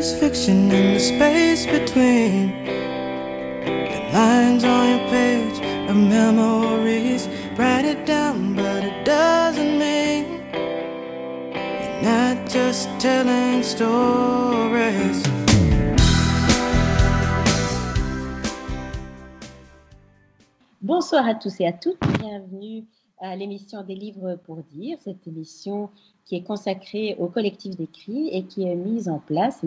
There's fiction in the space between the lines on your page of memories. Write it down, but it doesn't mean you're not just telling stories. Bonsoir à tous et à toutes, bienvenue à l'émission des livres pour dire, cette émission qui est consacrée au collectif d'écrit et qui est mise en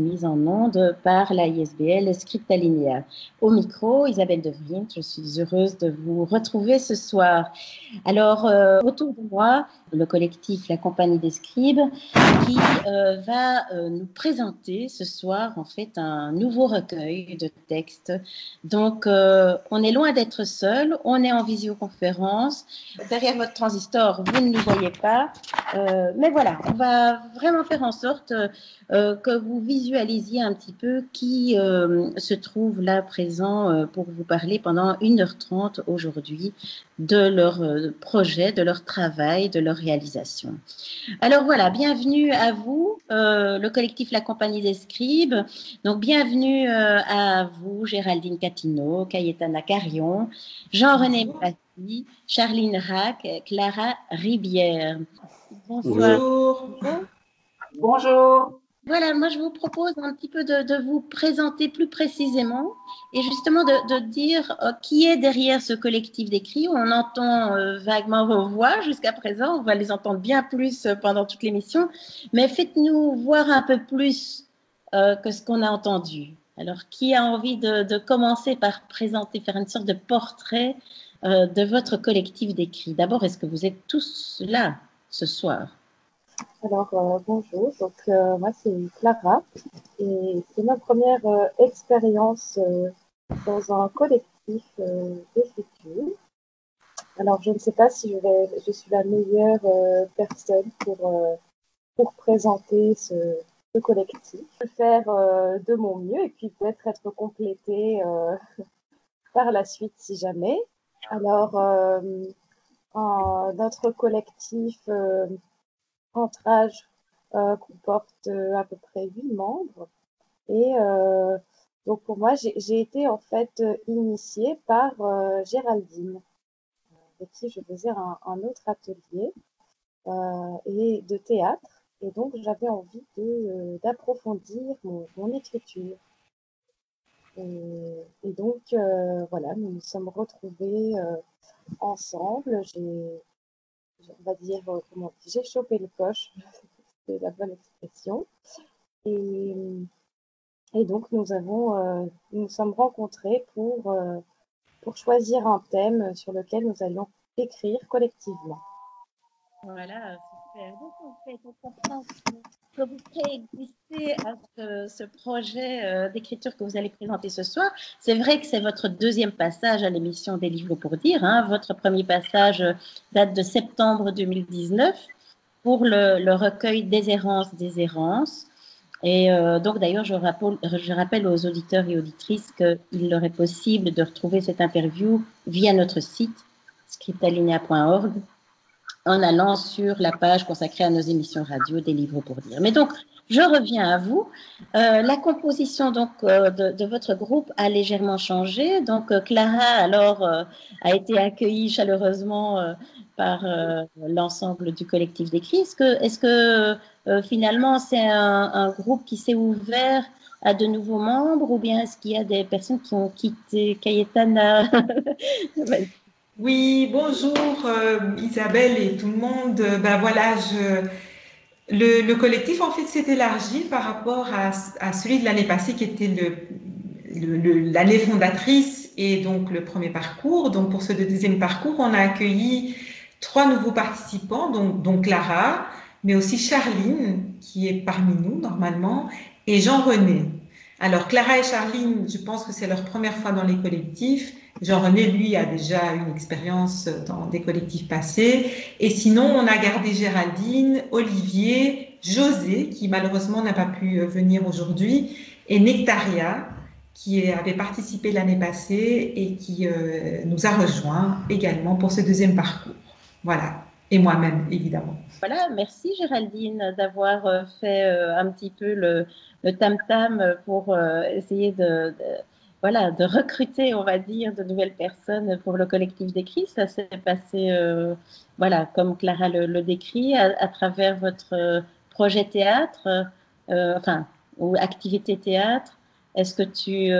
onde par la ISBL Scriptalinea. Au micro, Isabelle De Vriend, je suis heureuse de vous retrouver ce soir. Alors, autour de moi, le collectif La Compagnie des Scribes qui va nous présenter ce soir en fait un nouveau recueil de textes. Donc, on est loin d'être seul, on est en visioconférence. Derrière votre transistor, vous ne nous voyez pas. Mais voilà, on va vraiment faire en sorte que vous visualisiez un petit peu qui se trouve là présent pour vous parler pendant 1h30 aujourd'hui de leur projet, de leur travail, de leur réalisation. Alors voilà, bienvenue à vous, le collectif La Compagnie des Scribes. Donc bienvenue à vous, Géraldine Catineau, Cayetana Carion, Jean-René Passy, Charline Rack, Clara Ribière. Bonsoir. Bonjour. Bonjour. Voilà, moi je vous propose un petit peu de vous présenter plus précisément et justement de dire qui est derrière ce collectif d'écrit. On entend vaguement vos voix jusqu'à présent, on va les entendre bien plus pendant toute l'émission, mais faites-nous voir un peu plus que ce qu'on a entendu. Alors, qui a envie de commencer par présenter, faire une sorte de portrait de votre collectif d'écrit? D'abord, est-ce que vous êtes tous là ce soir? Alors, bonjour, donc moi c'est Clara et c'est ma première expérience dans un collectif d'écriture. Alors, je ne sais pas si je suis la meilleure personne pour présenter ce collectif. Je vais faire de mon mieux et puis peut-être être complétée par la suite si jamais. Alors, notre collectif entre âge comporte à peu près 8 membres. Et donc pour moi, j'ai été en fait initiée par Géraldine, avec qui je faisais un autre atelier et de théâtre. Et donc j'avais envie d'approfondir mon écriture. Et donc voilà, nous nous sommes retrouvés ensemble. On va dire, j'ai chopé le coche, c'est la bonne expression. Et donc, nous sommes rencontrés pour choisir un thème sur lequel nous allions écrire collectivement. Voilà, super. Donc, en fait, on comprend que vous préexistez à ce projet d'écriture que vous allez présenter ce soir. C'est vrai que c'est votre deuxième passage à l'émission des livres pour dire. Hein. Votre premier passage date de septembre 2019 pour le recueil Des errances. Et donc, d'ailleurs, je rappelle aux auditeurs et auditrices qu'il leur est possible de retrouver cette interview via notre site scriptalinea.org en allant sur la page consacrée à nos émissions radio des livres pour dire. Mais donc, je reviens à vous. La composition donc de votre groupe a légèrement changé. Donc, Clara alors a été accueillie chaleureusement par l'ensemble du collectif d'écrit. Est-ce que finalement c'est un groupe qui s'est ouvert à de nouveaux membres ou bien est-ce qu'il y a des personnes qui ont quitté Cayetana? Oui, bonjour Isabelle et tout le monde. Ben voilà, le collectif en fait s'est élargi par rapport à celui de l'année passée qui était l'année fondatrice et donc le premier parcours. Donc pour ce deuxième parcours, on a accueilli 3 nouveaux participants, donc Clara, mais aussi Charline qui est parmi nous normalement et Jean-René. Alors Clara et Charline, je pense que c'est leur première fois dans les collectifs. Jean-René, lui, a déjà une expérience dans des collectifs passés. Et sinon, on a gardé Géraldine, Olivier, José, qui malheureusement n'a pas pu venir aujourd'hui, et Nectaria, qui avait participé l'année passée et qui nous a rejoints également pour ce deuxième parcours. Voilà. et moi-même, évidemment. Voilà, merci Géraldine d'avoir fait un petit peu le tam-tam pour essayer voilà, de recruter, on va dire, de nouvelles personnes pour le collectif d'écrit. Ça s'est passé, voilà, comme Clara le décrit, à travers votre projet théâtre, enfin, ou activité théâtre. Est-ce que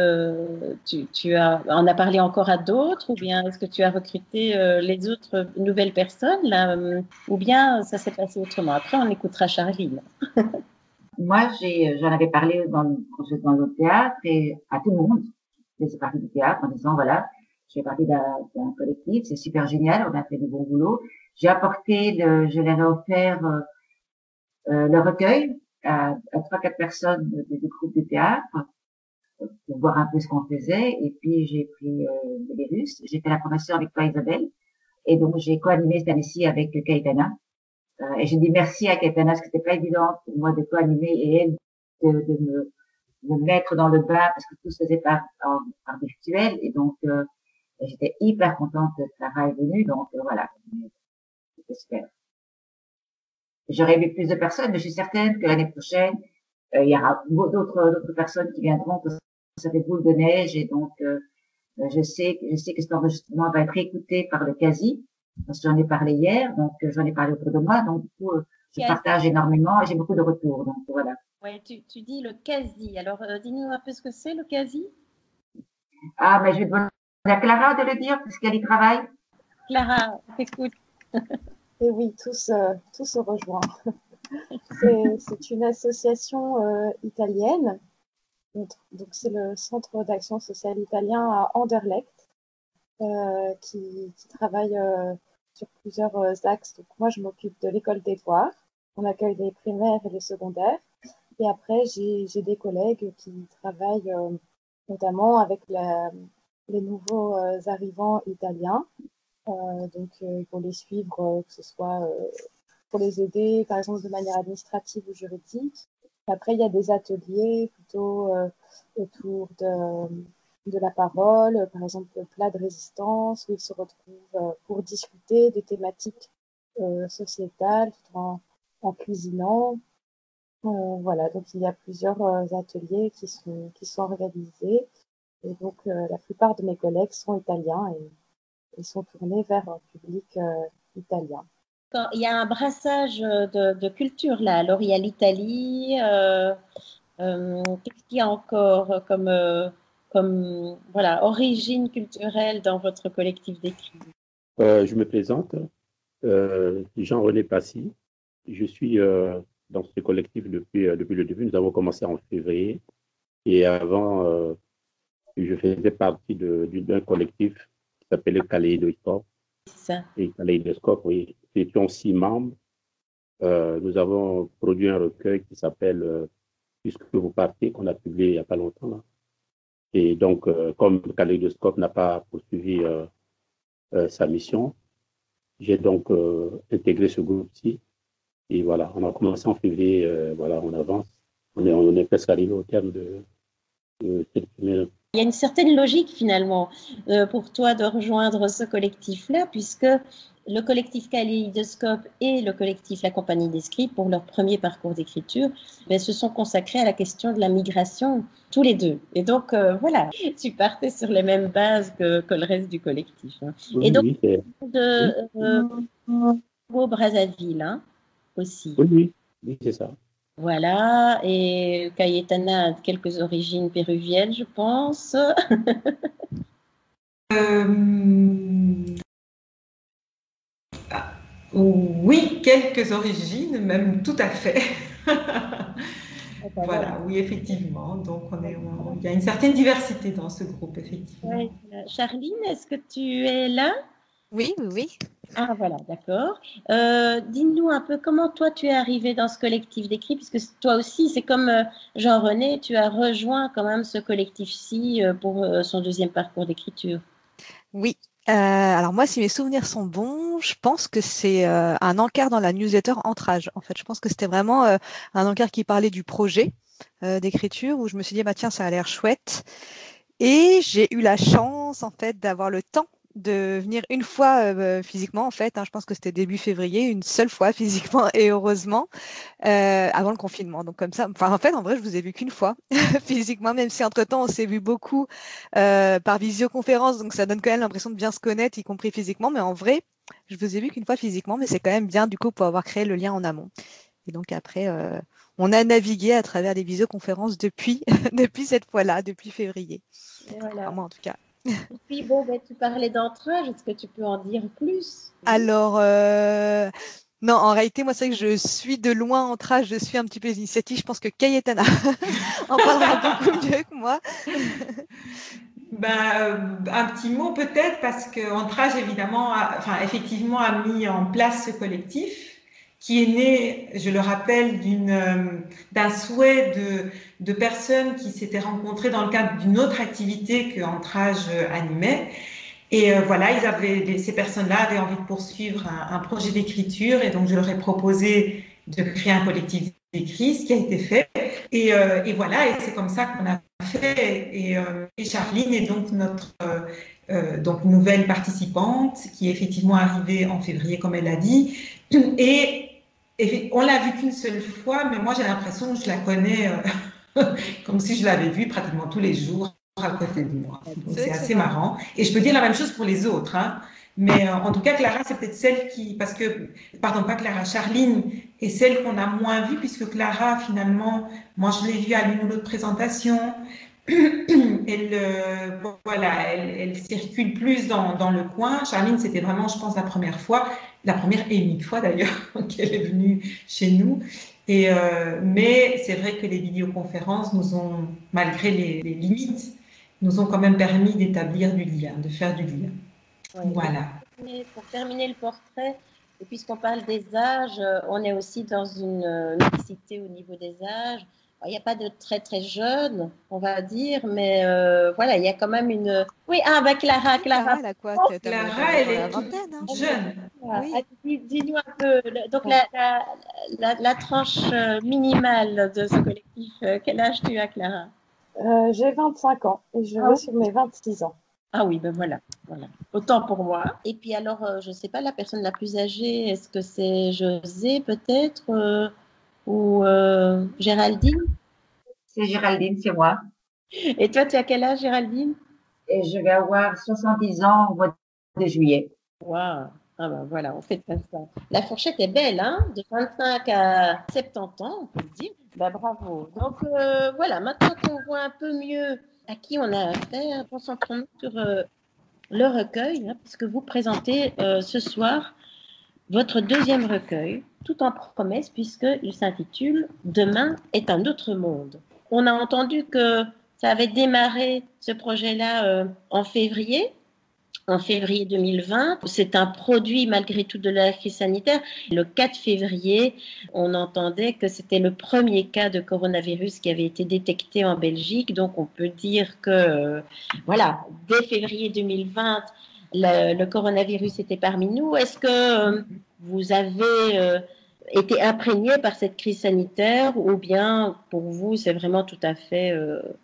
tu en as parlé encore à d'autres ou bien est-ce que tu as recruté les autres nouvelles personnes là, ou bien ça s'est passé autrement? Après, on écoutera Charline. Moi, j'en avais parlé quand j'étais dans le théâtre et à tout le monde. Je faisais partie du théâtre en disant, voilà, je fais partie d'un collectif, c'est super génial, on a fait du bon boulot. Je leur ai offert le recueil à 3-4 personnes du groupe de théâtre pour voir un peu ce qu'on faisait. Et puis, j'ai pris le virus, j'ai fait la promotion avec toi, Isabelle. Et donc, j'ai co-animé cette année-ci avec Caetana. Et j'ai dit merci à Caetana, parce que c'était pas évident pour moi de co-animer et elle de me mettre dans le bain, parce que tout se faisait par virtuel. Et donc, j'étais hyper contente que Clara est venue. Donc, voilà, j'espère. J'aurais aimé plus de personnes, mais je suis certaine que l'année prochaine, il y aura d'autres personnes qui viendront, parce que ça fait boule de neige. Et donc, je sais que cet enregistrement va être écouté par le CASI, parce que j'en ai parlé hier, donc j'en ai parlé autour de moi, donc du coup, je partage énormément et j'ai beaucoup de retours, donc voilà. Ouais, tu dis le CASI, alors dis-nous un peu ce que c'est le CASI. Ah, mais je vais demander à Clara de le dire, puisqu'elle y travaille. Clara, t'écoute. Et oui, tout se rejoint. C'est une association italienne. Donc, c'est le Centre d'action sociale italien à Anderlecht qui travaille sur plusieurs axes. Donc, moi, je m'occupe de l'école des Foires. On accueille les primaires et les secondaires. Et après, j'ai des collègues qui travaillent notamment avec les nouveaux arrivants italiens. Donc, il faut les suivre, que ce soit pour les aider, par exemple, de manière administrative ou juridique. Après, il y a des ateliers plutôt autour de la parole, par exemple, le plat de résistance, où ils se retrouvent pour discuter des thématiques sociétales tout en cuisinant. Voilà, donc il y a plusieurs ateliers qui sont organisés. Et donc, la plupart de mes collègues sont italiens et sont tournés vers un public italien. Il y a un brassage de culture là. Alors, il y a l'Italie. Qu'est-ce qu'il y a encore comme voilà, origine culturelle dans votre collectif d'écrit? Je me présente, Jean-René Passy. Je suis dans ce collectif depuis le début. Nous avons commencé en février. Et avant, je faisais partie d'un collectif qui s'appelait Kaléidoscope. C'est ça. Et Kaléidoscope, oui. Nous étions 6 membres. Nous avons produit un recueil qui s'appelle Puisque vous partez, qu'on a publié il n'y a pas longtemps. Là. Et donc, comme Kaléidoscope n'a pas poursuivi sa mission, j'ai donc intégré ce groupe-ci. Et voilà, on a commencé en février, voilà, on avance. On est presque arrivé au terme de cette première. Il y a une certaine logique finalement pour toi de rejoindre ce collectif-là, puisque le collectif Kaléidoscope et le collectif La Compagnie des Scribes, pour leur premier parcours d'écriture, se sont consacrés à la question de la migration, tous les deux. Et donc, voilà, tu partais sur les mêmes bases que le reste du collectif. Hein. Oui, et donc, oui, au Brazzaville hein, aussi. Oui, c'est ça. Voilà, et Cayetana a quelques origines péruviennes, je pense. Oui, quelques origines, même tout à fait. Voilà, oui, effectivement. Donc, il y a une certaine diversité dans ce groupe, effectivement. Ouais. Charline, est-ce que tu es là? Oui. Ah, voilà, d'accord. Dis-nous un peu comment toi tu es arrivé dans ce collectif d'écrit, puisque toi aussi, c'est comme Jean-René, tu as rejoint quand même ce collectif-ci pour son deuxième parcours d'écriture. Oui. Alors moi, si mes souvenirs sont bons, je pense que c'est un encart dans la newsletter Entrage. En fait, je pense que c'était vraiment un encart qui parlait du projet d'écriture, où je me suis dit, bah tiens, ça a l'air chouette. Et j'ai eu la chance, en fait, d'avoir le temps de venir une fois physiquement, en fait. Je pense que c'était début février, une seule fois physiquement et heureusement, avant le confinement. Donc comme ça, enfin en fait, en vrai, je vous ai vu qu'une fois physiquement, même si entre-temps, on s'est vu beaucoup par visioconférence. Donc ça donne quand même l'impression de bien se connaître, y compris physiquement. Mais en vrai, je vous ai vu qu'une fois physiquement, mais c'est quand même bien du coup pour avoir créé le lien en amont. Et donc après, on a navigué à travers les visioconférences depuis, depuis cette fois-là, depuis février. Et voilà. Enfin, moi en tout cas. Et puis bon, tu parlais d'entrage, est-ce que tu peux en dire plus? Alors, non, en réalité, moi, c'est vrai que je suis de loin Entrage, je suis un petit peu les initiatives. Je pense que Cayetana en parlera beaucoup mieux que moi. Un petit mot peut-être parce que Entrage évidemment, effectivement a mis en place ce collectif qui est né, je le rappelle, d'un souhait de personnes qui s'étaient rencontrées dans le cadre d'une autre activité que Entrage animait. Et voilà, ces personnes-là avaient envie de poursuivre un projet d'écriture et donc je leur ai proposé de créer un collectif d'écrit, ce qui a été fait. Et voilà, et c'est comme ça qu'on a fait. Et Charline est donc notre donc nouvelle participante qui est effectivement arrivée en février, comme elle l'a dit. Et on l'a vue qu'une seule fois, mais moi j'ai l'impression que je la connais comme si je l'avais vue pratiquement tous les jours à côté de moi. Donc c'est assez marrant. Et je peux dire la même chose pour les autres. Hein. Mais en tout cas, Clara, c'est peut-être celle qui... Pardon, pas Clara, Charline est celle qu'on a moins vue, puisque Clara, finalement, moi je l'ai vue à l'une ou l'autre présentation. Elle circule plus dans le coin. Charline, c'était vraiment, je pense, la première et unique fois d'ailleurs, qu'elle est venue chez nous. Mais c'est vrai que les vidéoconférences nous ont, malgré les limites, nous ont quand même permis d'établir du lien, de faire du lien. Ouais. Voilà. Pour terminer le portrait, et puisqu'on parle des âges, on est aussi dans une mixité au niveau des âges. Il n'y a pas de très très jeunes, on va dire, mais voilà, il y a quand même une... Oui, Clara. Clara, elle a quoi? Clara, elle est la vingtaine. Hein. Jeune. Oui. Dis-nous un peu, donc la tranche minimale de ce collectif, quel âge tu as, Clara? J'ai 25 ans et je vais sur mes 26 ans. Ah oui, ben voilà. Autant pour moi. Et puis alors, je ne sais pas, la personne la plus âgée, est-ce que c'est José peut-être ou Géraldine? C'est Géraldine, c'est moi. Et toi, tu as quel âge, Géraldine? Et je vais avoir 70 ans au mois de juillet. Waouh! Ah ben voilà, on fait comme ça. La fourchette est belle, hein? De 25 à 70 ans, on peut le dire. Ben bravo. Donc voilà, maintenant qu'on voit un peu mieux à qui on a affaire, concentrons-nous sur le recueil, hein, puisque vous présentez ce soir votre deuxième recueil, tout en promesse, puisqu'il s'intitule « Demain est un autre monde ». On a entendu que ça avait démarré, ce projet-là, en février 2020. C'est un produit malgré tout de la crise sanitaire. Le 4 février, on entendait que c'était le premier cas de coronavirus qui avait été détecté en Belgique. Donc on peut dire que, dès février 2020, le coronavirus était parmi nous. Est-ce que vous avez été imprégné par cette crise sanitaire ou bien pour vous, c'est vraiment tout à fait...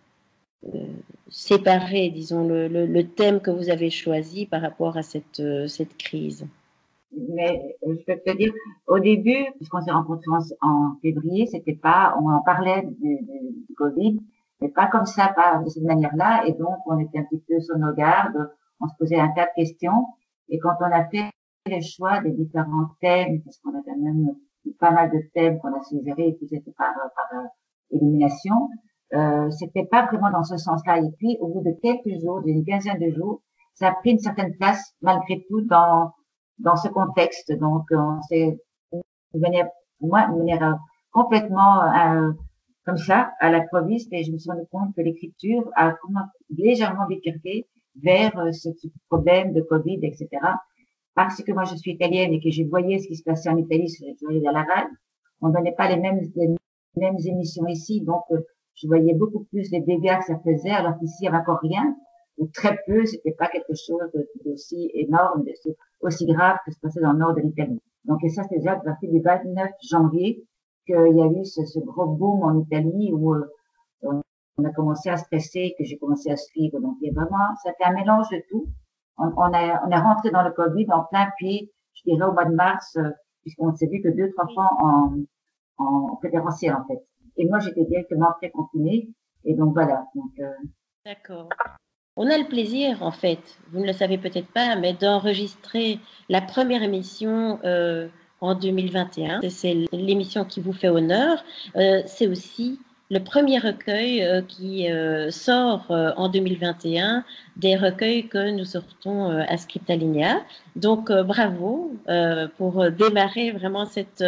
séparer, disons, le thème que vous avez choisi par rapport à cette crise? Mais je peux te dire, au début, puisqu'on s'est rencontrés en février, on en parlait du Covid, mais pas comme ça, pas de cette manière-là, et donc on était un petit peu sur nos gardes, on se posait un tas de questions, et quand on a fait le choix des différents thèmes, parce qu'on a quand même pas mal de thèmes qu'on a suggérés, et puis c'était par élimination, c'était pas vraiment dans ce sens-là. Et puis, au bout de quelques jours, d'une quinzaine de jours, ça a pris une certaine place, malgré tout, dans ce contexte. Donc, c'est de manière complètement comme ça, à l'improviste, et je me suis rendu compte que l'écriture a légèrement bifurqué vers ce problème de Covid, etc. Parce que moi, je suis italienne et que je voyais ce qui se passait en Italie sur les journaux de la radio, on donnait pas les mêmes émissions ici, donc je voyais beaucoup plus les dégâts que ça faisait, alors qu'ici, il n'y avait encore rien, ou très peu, c'était pas quelque chose d'aussi énorme, aussi grave que ce qui se passait dans le nord de l'Italie. Donc, et ça, c'est déjà à partir du 29 janvier qu'il y a eu ce gros boom en Italie où on a commencé à stresser, que j'ai commencé à suivre. Donc, il y a vraiment, ça fait un mélange de tout. on est rentré dans le Covid en plein pied, je dirais au mois de mars, puisqu'on s'est vu que 2-3 fois en fédératiel, en fait. Et moi, j'étais directement pré-confinée. Et donc, voilà. D'accord. On a le plaisir, en fait, vous ne le savez peut-être pas, mais d'enregistrer la première émission en 2021. C'est l'émission qui vous fait honneur. C'est aussi le premier recueil qui sort en 2021, des recueils que nous sortons à Scriptalinea. Donc, bravo pour démarrer vraiment cette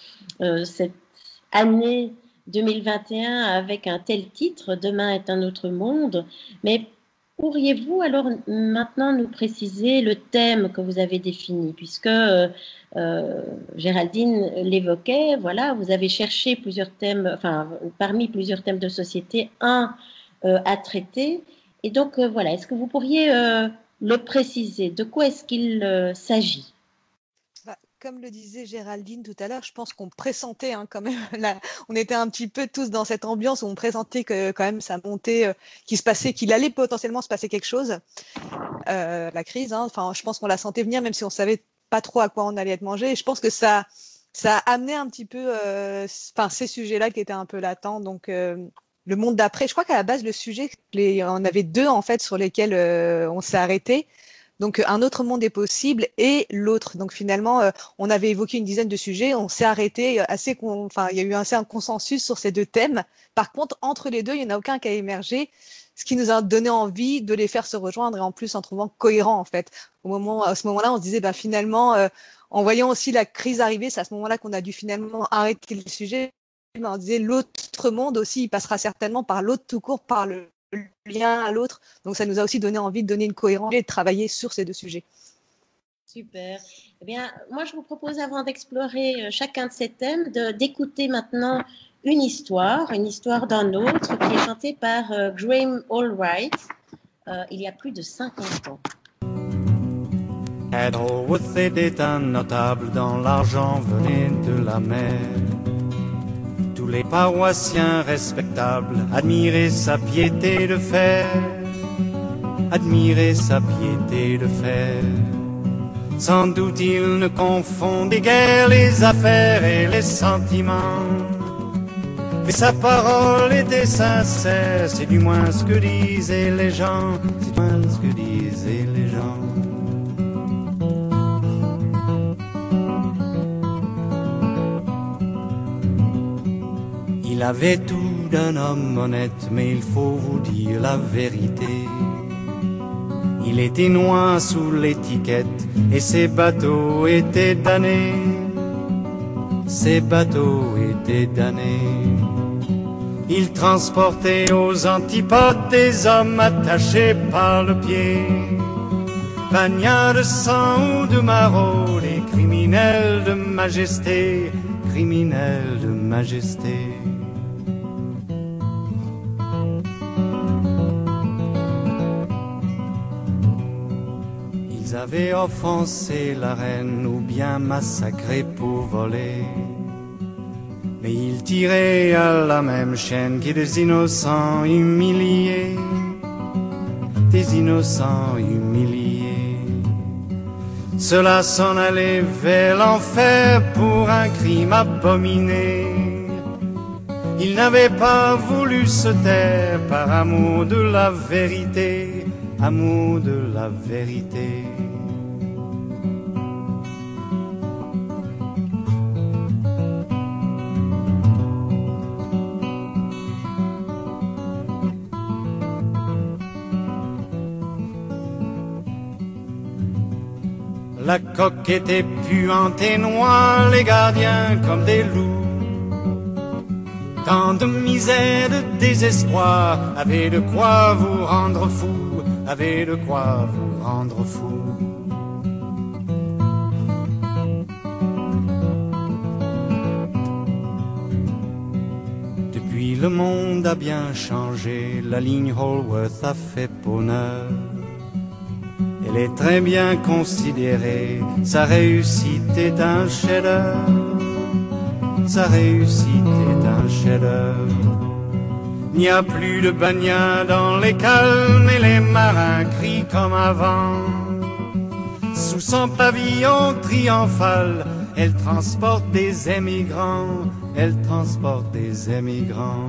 année 2021 avec un tel titre, Demain est un autre monde. Mais pourriez-vous alors maintenant nous préciser le thème que vous avez défini, puisque Géraldine l'évoquait, voilà, vous avez cherché plusieurs thèmes, enfin, parmi plusieurs thèmes de société, un à traiter. Et donc, voilà, est-ce que vous pourriez le préciser? De quoi est-ce qu'il s'agit? Comme le disait Géraldine tout à l'heure, je pense qu'on pressentait quand même, là, on était un petit peu tous dans cette ambiance où on pressentait que quand même ça montait, qu'il allait potentiellement se passer quelque chose, la crise. Enfin, je pense qu'on la sentait venir, même si on savait pas trop à quoi on allait être mangé. Et je pense que ça a amené un petit peu, ces sujets-là qui étaient un peu latents. Donc le monde d'après, je crois qu'à la base le sujet, on avait 2 en fait sur lesquels on s'est arrêté. Donc, un autre monde est possible et l'autre. Donc, finalement, on avait évoqué une dizaine de sujets. On s'est arrêté il y a eu un consensus sur ces 2 thèmes. Par contre, entre les 2, il n'y en a aucun qui a émergé, ce qui nous a donné envie de les faire se rejoindre et en plus en trouvant cohérent, en fait. À ce moment-là, on se disait, finalement, en voyant aussi la crise arriver, c'est à ce moment-là qu'on a dû finalement arrêter le sujet. On disait, l'autre monde aussi, il passera certainement par l'autre tout court, par le lien à l'autre. Donc, ça nous a aussi donné envie de donner une cohérence et de travailler sur ces 2 sujets. Super. Eh bien, moi, je vous propose, avant d'explorer chacun de ces thèmes, d'écouter maintenant une histoire d'un autre qui est chantée par Graham Allwright il y a plus de 50 ans. At Holworth était un notable dont l'argent venait de la mer. Tous les paroissiens respectables admiraient sa piété de fer, admiraient sa piété de fer. Sans doute il ne confondait guère les affaires et les sentiments, mais sa parole était sincère, c'est du moins ce que disaient les gens, c'est du moins ce que disaient les gens. Il avait tout d'un homme honnête, mais il faut vous dire la vérité. Il était noir sous l'étiquette et ses bateaux étaient damnés. Ses bateaux étaient damnés. Il transportait aux antipodes des hommes attachés par le pied. Bagnats de sang ou de marauds, des criminels de majesté, criminels de majesté. Ils avaient offensé la reine ou bien massacré pour voler, mais ils tiraient à la même chaîne que des innocents humiliés, des innocents humiliés. Cela s'en allait vers l'enfer pour un crime abominé. Ils n'avaient pas voulu se taire par amour de la vérité, amour de la vérité. La coque était puante et noire, les gardiens comme des loups. Tant de misère, de désespoir, avait de quoi vous rendre fou, avait de quoi vous rendre fou. Depuis le monde a bien changé, la ligne Holworth a fait bonheur. Elle est très bien considérée, sa réussite est un chef-d'œuvre, sa réussite est un chef-d'œuvre. Il n'y a plus de bagnats dans les calmes et les marins crient comme avant. son pavillon triomphal, elle transporte des émigrants, elle transporte des émigrants.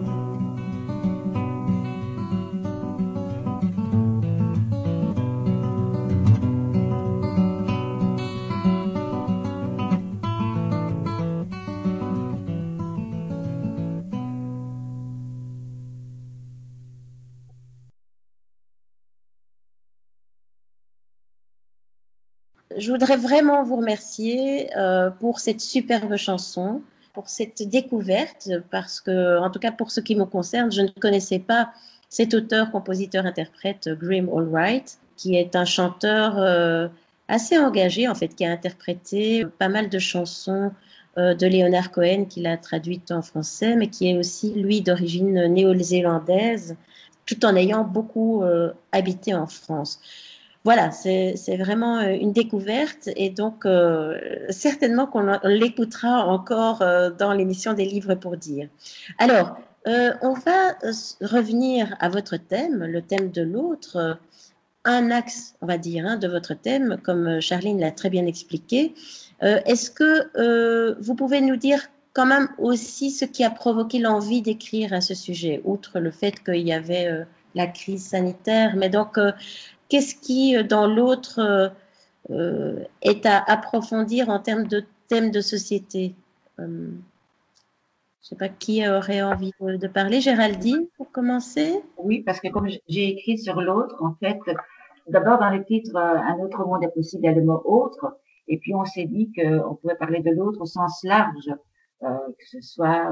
Je voudrais vraiment vous remercier pour cette superbe chanson, pour cette découverte, parce que, en tout cas pour ce qui me concerne, je ne connaissais pas cet auteur, compositeur, interprète Graham Allwright, qui est un chanteur assez engagé, en fait, qui a interprété pas mal de chansons de Leonard Cohen, qu'il a traduites en français, mais qui est aussi, lui, d'origine néo-zélandaise, tout en ayant beaucoup habité en France. Voilà, c'est vraiment une découverte et donc certainement qu'on l'écoutera encore dans l'émission des livres pour dire. Alors, on va revenir à votre thème, le thème de l'autre, un axe, on va dire, hein, de votre thème, comme Charline l'a très bien expliqué. Est-ce que vous pouvez nous dire quand même aussi ce qui a provoqué l'envie d'écrire à ce sujet, outre le fait qu'il y avait la crise sanitaire, mais donc qu'est-ce qui, dans l'autre, est à approfondir en termes de thèmes de société? Je ne sais pas qui aurait envie de parler. Géraldine, pour commencer? Oui, parce que comme j'ai écrit sur l'autre, en fait, d'abord dans le titre, un autre monde est possible, il y a le mot autre, et puis on s'est dit qu'on pouvait parler de l'autre au sens large, que ce soit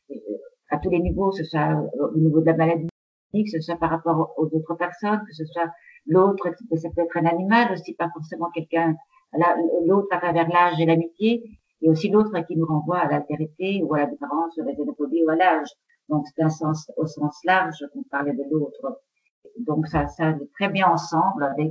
à tous les niveaux, que ce soit au niveau de la maladie, que ce soit par rapport aux autres personnes, que ce soit l'autre, ça peut être un animal aussi, pas forcément quelqu'un, l'autre à travers l'âge et l'amitié, et aussi l'autre qui nous renvoie à l'altérité ou à la différence, à la xénophobie ou à l'âge. Donc c'est un sens, au sens large qu'on parlait de l'autre. Donc ça allait très bien ensemble avec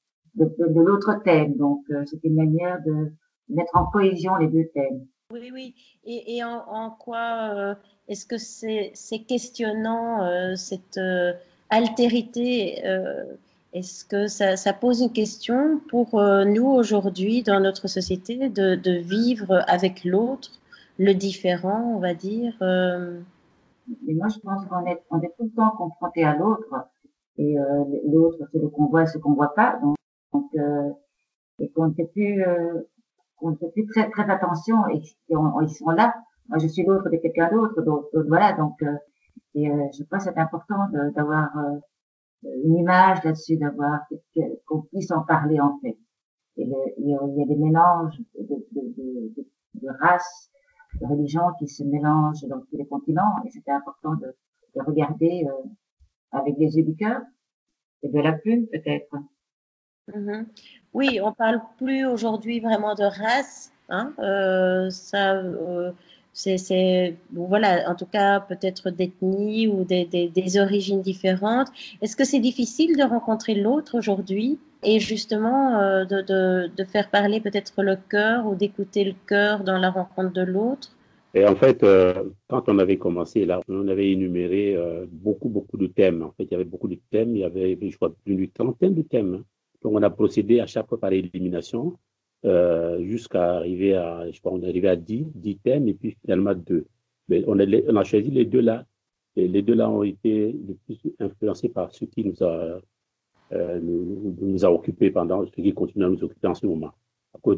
de l'autre thème. Donc c'est une manière de mettre en cohésion les deux thèmes. Oui, oui. Et en quoi est-ce que c'est questionnant cette altérité est-ce que ça pose une question pour nous aujourd'hui dans notre société de vivre avec l'autre, le différent, on va dire Mais moi, je pense on est tout le temps confronté à l'autre. Et l'autre, c'est ce qu'on voit et ce qu'on voit pas. Donc et qu'on ne fait plus très, très attention. Et ils sont là. Moi, je suis l'autre de quelqu'un d'autre. Donc voilà. Donc je pense que c'est important d'avoir une image là-dessus, qu'on puisse en parler en fait. Et il y a des mélanges de races, de religions qui se mélangent dans tous les continents, et c'était important de regarder avec les yeux du cœur et de la plume peut-être. Mm-hmm. Oui, on parle plus aujourd'hui vraiment de race, hein, c'est bon, voilà, en tout cas peut-être d'ethnie ou des origines différentes. Est-ce que c'est difficile de rencontrer l'autre aujourd'hui et justement de faire parler peut-être le cœur ou d'écouter le cœur dans la rencontre de l'autre? Et en fait, quand on avait commencé là, on avait énuméré beaucoup de thèmes. En fait, il y avait beaucoup de thèmes. Il y avait, je crois, plus d'une trentaine de thèmes. Hein. Donc, on a procédé à chaque fois par élimination jusqu'à arriver à, je crois, on est arrivé à 10 thèmes et puis finalement 2. Mais on a choisi les deux là. Et les deux là ont été le plus influencés par ce qui nous a occupés pendant, ce qui continue à nous occuper en ce moment, à cause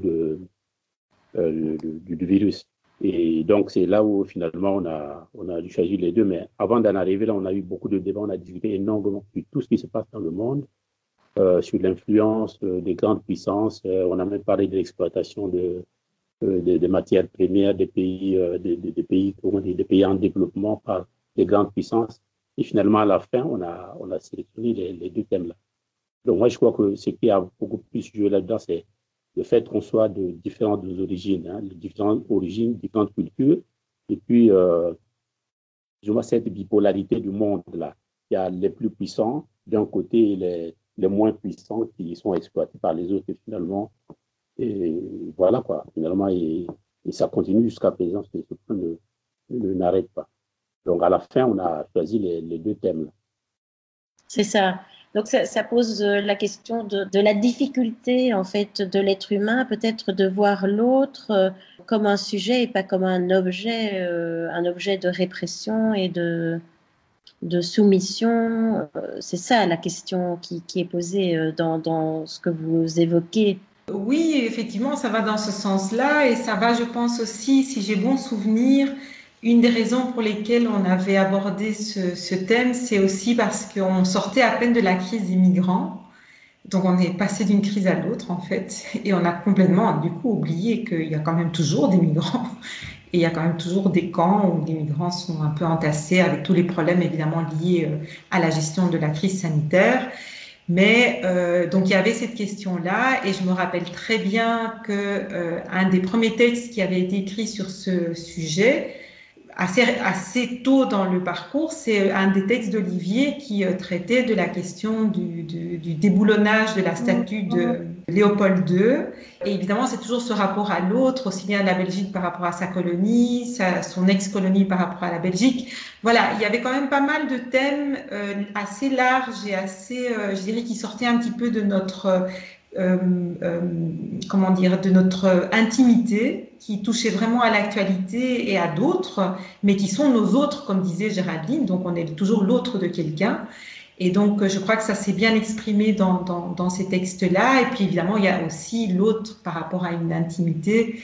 du virus. Et donc, c'est là où finalement on a dû choisir les deux. Mais avant d'en arriver là, on a eu beaucoup de débats, on a discuté énormément sur tout ce qui se passe dans le monde, sur l'influence des grandes puissances. On a même parlé de l'exploitation des matières premières des pays, des pays en développement par les grandes puissances. Et finalement, à la fin, on a sélectionné les deux thèmes là. Donc, moi, je crois que ce qui a beaucoup plus joué là-dedans, c'est le fait qu'on soit de différentes origines, hein, de différentes origines, différentes cultures, et puis, je vois cette bipolarité du monde-là. Il y a les plus puissants d'un côté et les moins puissants qui sont exploités par les autres, et finalement, et voilà quoi, finalement, et ça continue jusqu'à présent, ce point n'arrête pas. Donc, à la fin, on a choisi les deux thèmes. C'est ça. Donc ça pose la question de la difficulté en fait de l'être humain, peut-être de voir l'autre comme un sujet et pas comme un objet de répression et de soumission. C'est ça la question qui est posée dans ce que vous évoquez. Oui, effectivement, ça va dans ce sens-là et ça va, je pense aussi, si j'ai bon souvenir, une des raisons pour lesquelles on avait abordé ce thème, c'est aussi parce qu'on sortait à peine de la crise des migrants. Donc on est passé d'une crise à l'autre en fait et on a complètement du coup oublié qu'il y a quand même toujours des migrants et il y a quand même toujours des camps où les migrants sont un peu entassés avec tous les problèmes évidemment liés à la gestion de la crise sanitaire. Mais donc il y avait cette question-là et je me rappelle très bien que un des premiers textes qui avait été écrit sur ce sujet assez tôt dans le parcours, c'est un des textes d'Olivier qui traitait de la question du déboulonnage de la statue de Léopold II. Et évidemment, c'est toujours ce rapport à l'autre, aussi bien la Belgique par rapport à sa colonie, son ex-colonie par rapport à la Belgique. Voilà, il y avait quand même pas mal de thèmes assez larges et assez, je dirais, qui sortaient un petit peu de notre... comment dire, de notre intimité, qui touchait vraiment à l'actualité et à d'autres, mais qui sont nos autres, comme disait Géraldine, donc on est toujours l'autre de quelqu'un. Et donc, je crois que ça s'est bien exprimé dans ces textes-là. Et puis, évidemment, il y a aussi l'autre par rapport à une intimité,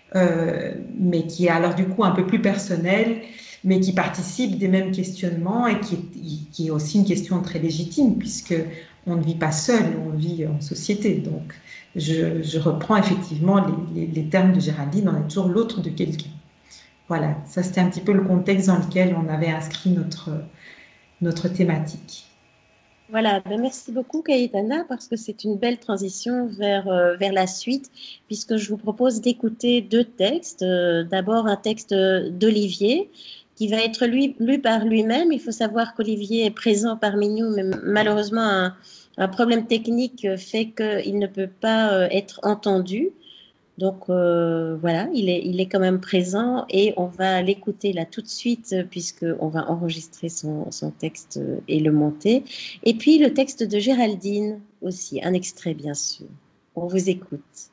mais qui est alors du coup un peu plus personnelle, mais qui participe des mêmes questionnements et qui est aussi une question très légitime, puisque on ne vit pas seul, on vit en société. Donc, je reprends effectivement les termes de Géraldine, on est toujours l'autre de quelqu'un. Voilà, ça c'était un petit peu le contexte dans lequel on avait inscrit notre thématique. Voilà, ben merci beaucoup Cayetana, parce que c'est une belle transition vers la suite, puisque je vous propose d'écouter deux textes. D'abord un texte d'Olivier, qui va être lu par lui-même. Il faut savoir qu'Olivier est présent parmi nous, mais malheureusement un problème technique fait qu'il ne peut pas être entendu. Donc voilà, il est quand même présent et on va l'écouter là tout de suite puisqu'on va enregistrer son texte et le monter. Et puis le texte de Géraldine aussi, un extrait bien sûr. On vous écoute.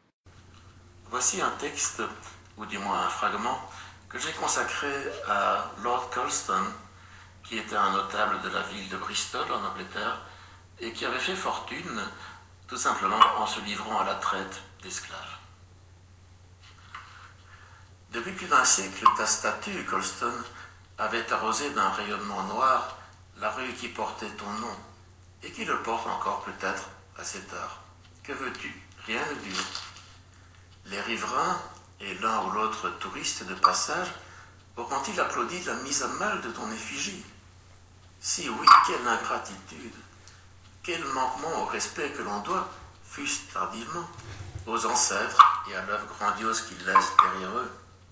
Voici un texte, ou du moins un fragment, que j'ai consacré à Lord Colston, qui était un notable de la ville de Bristol en Angleterre et qui avait fait fortune tout simplement en se livrant à la traite d'esclaves. Depuis plus d'un siècle, ta statue, Colston, avait arrosé d'un rayonnement noir la rue qui portait ton nom, et qui le porte encore peut-être à cette heure. Que veux-tu? Rien ne dure. Les riverains et l'un ou l'autre touriste de passage auront-ils applaudi la mise à mal de ton effigie? Si oui, quelle ingratitude! Quel manquement au respect que l'on doit, fût-ce tardivement, aux ancêtres et à l'œuvre grandiose qu'ils laissent derrière eux.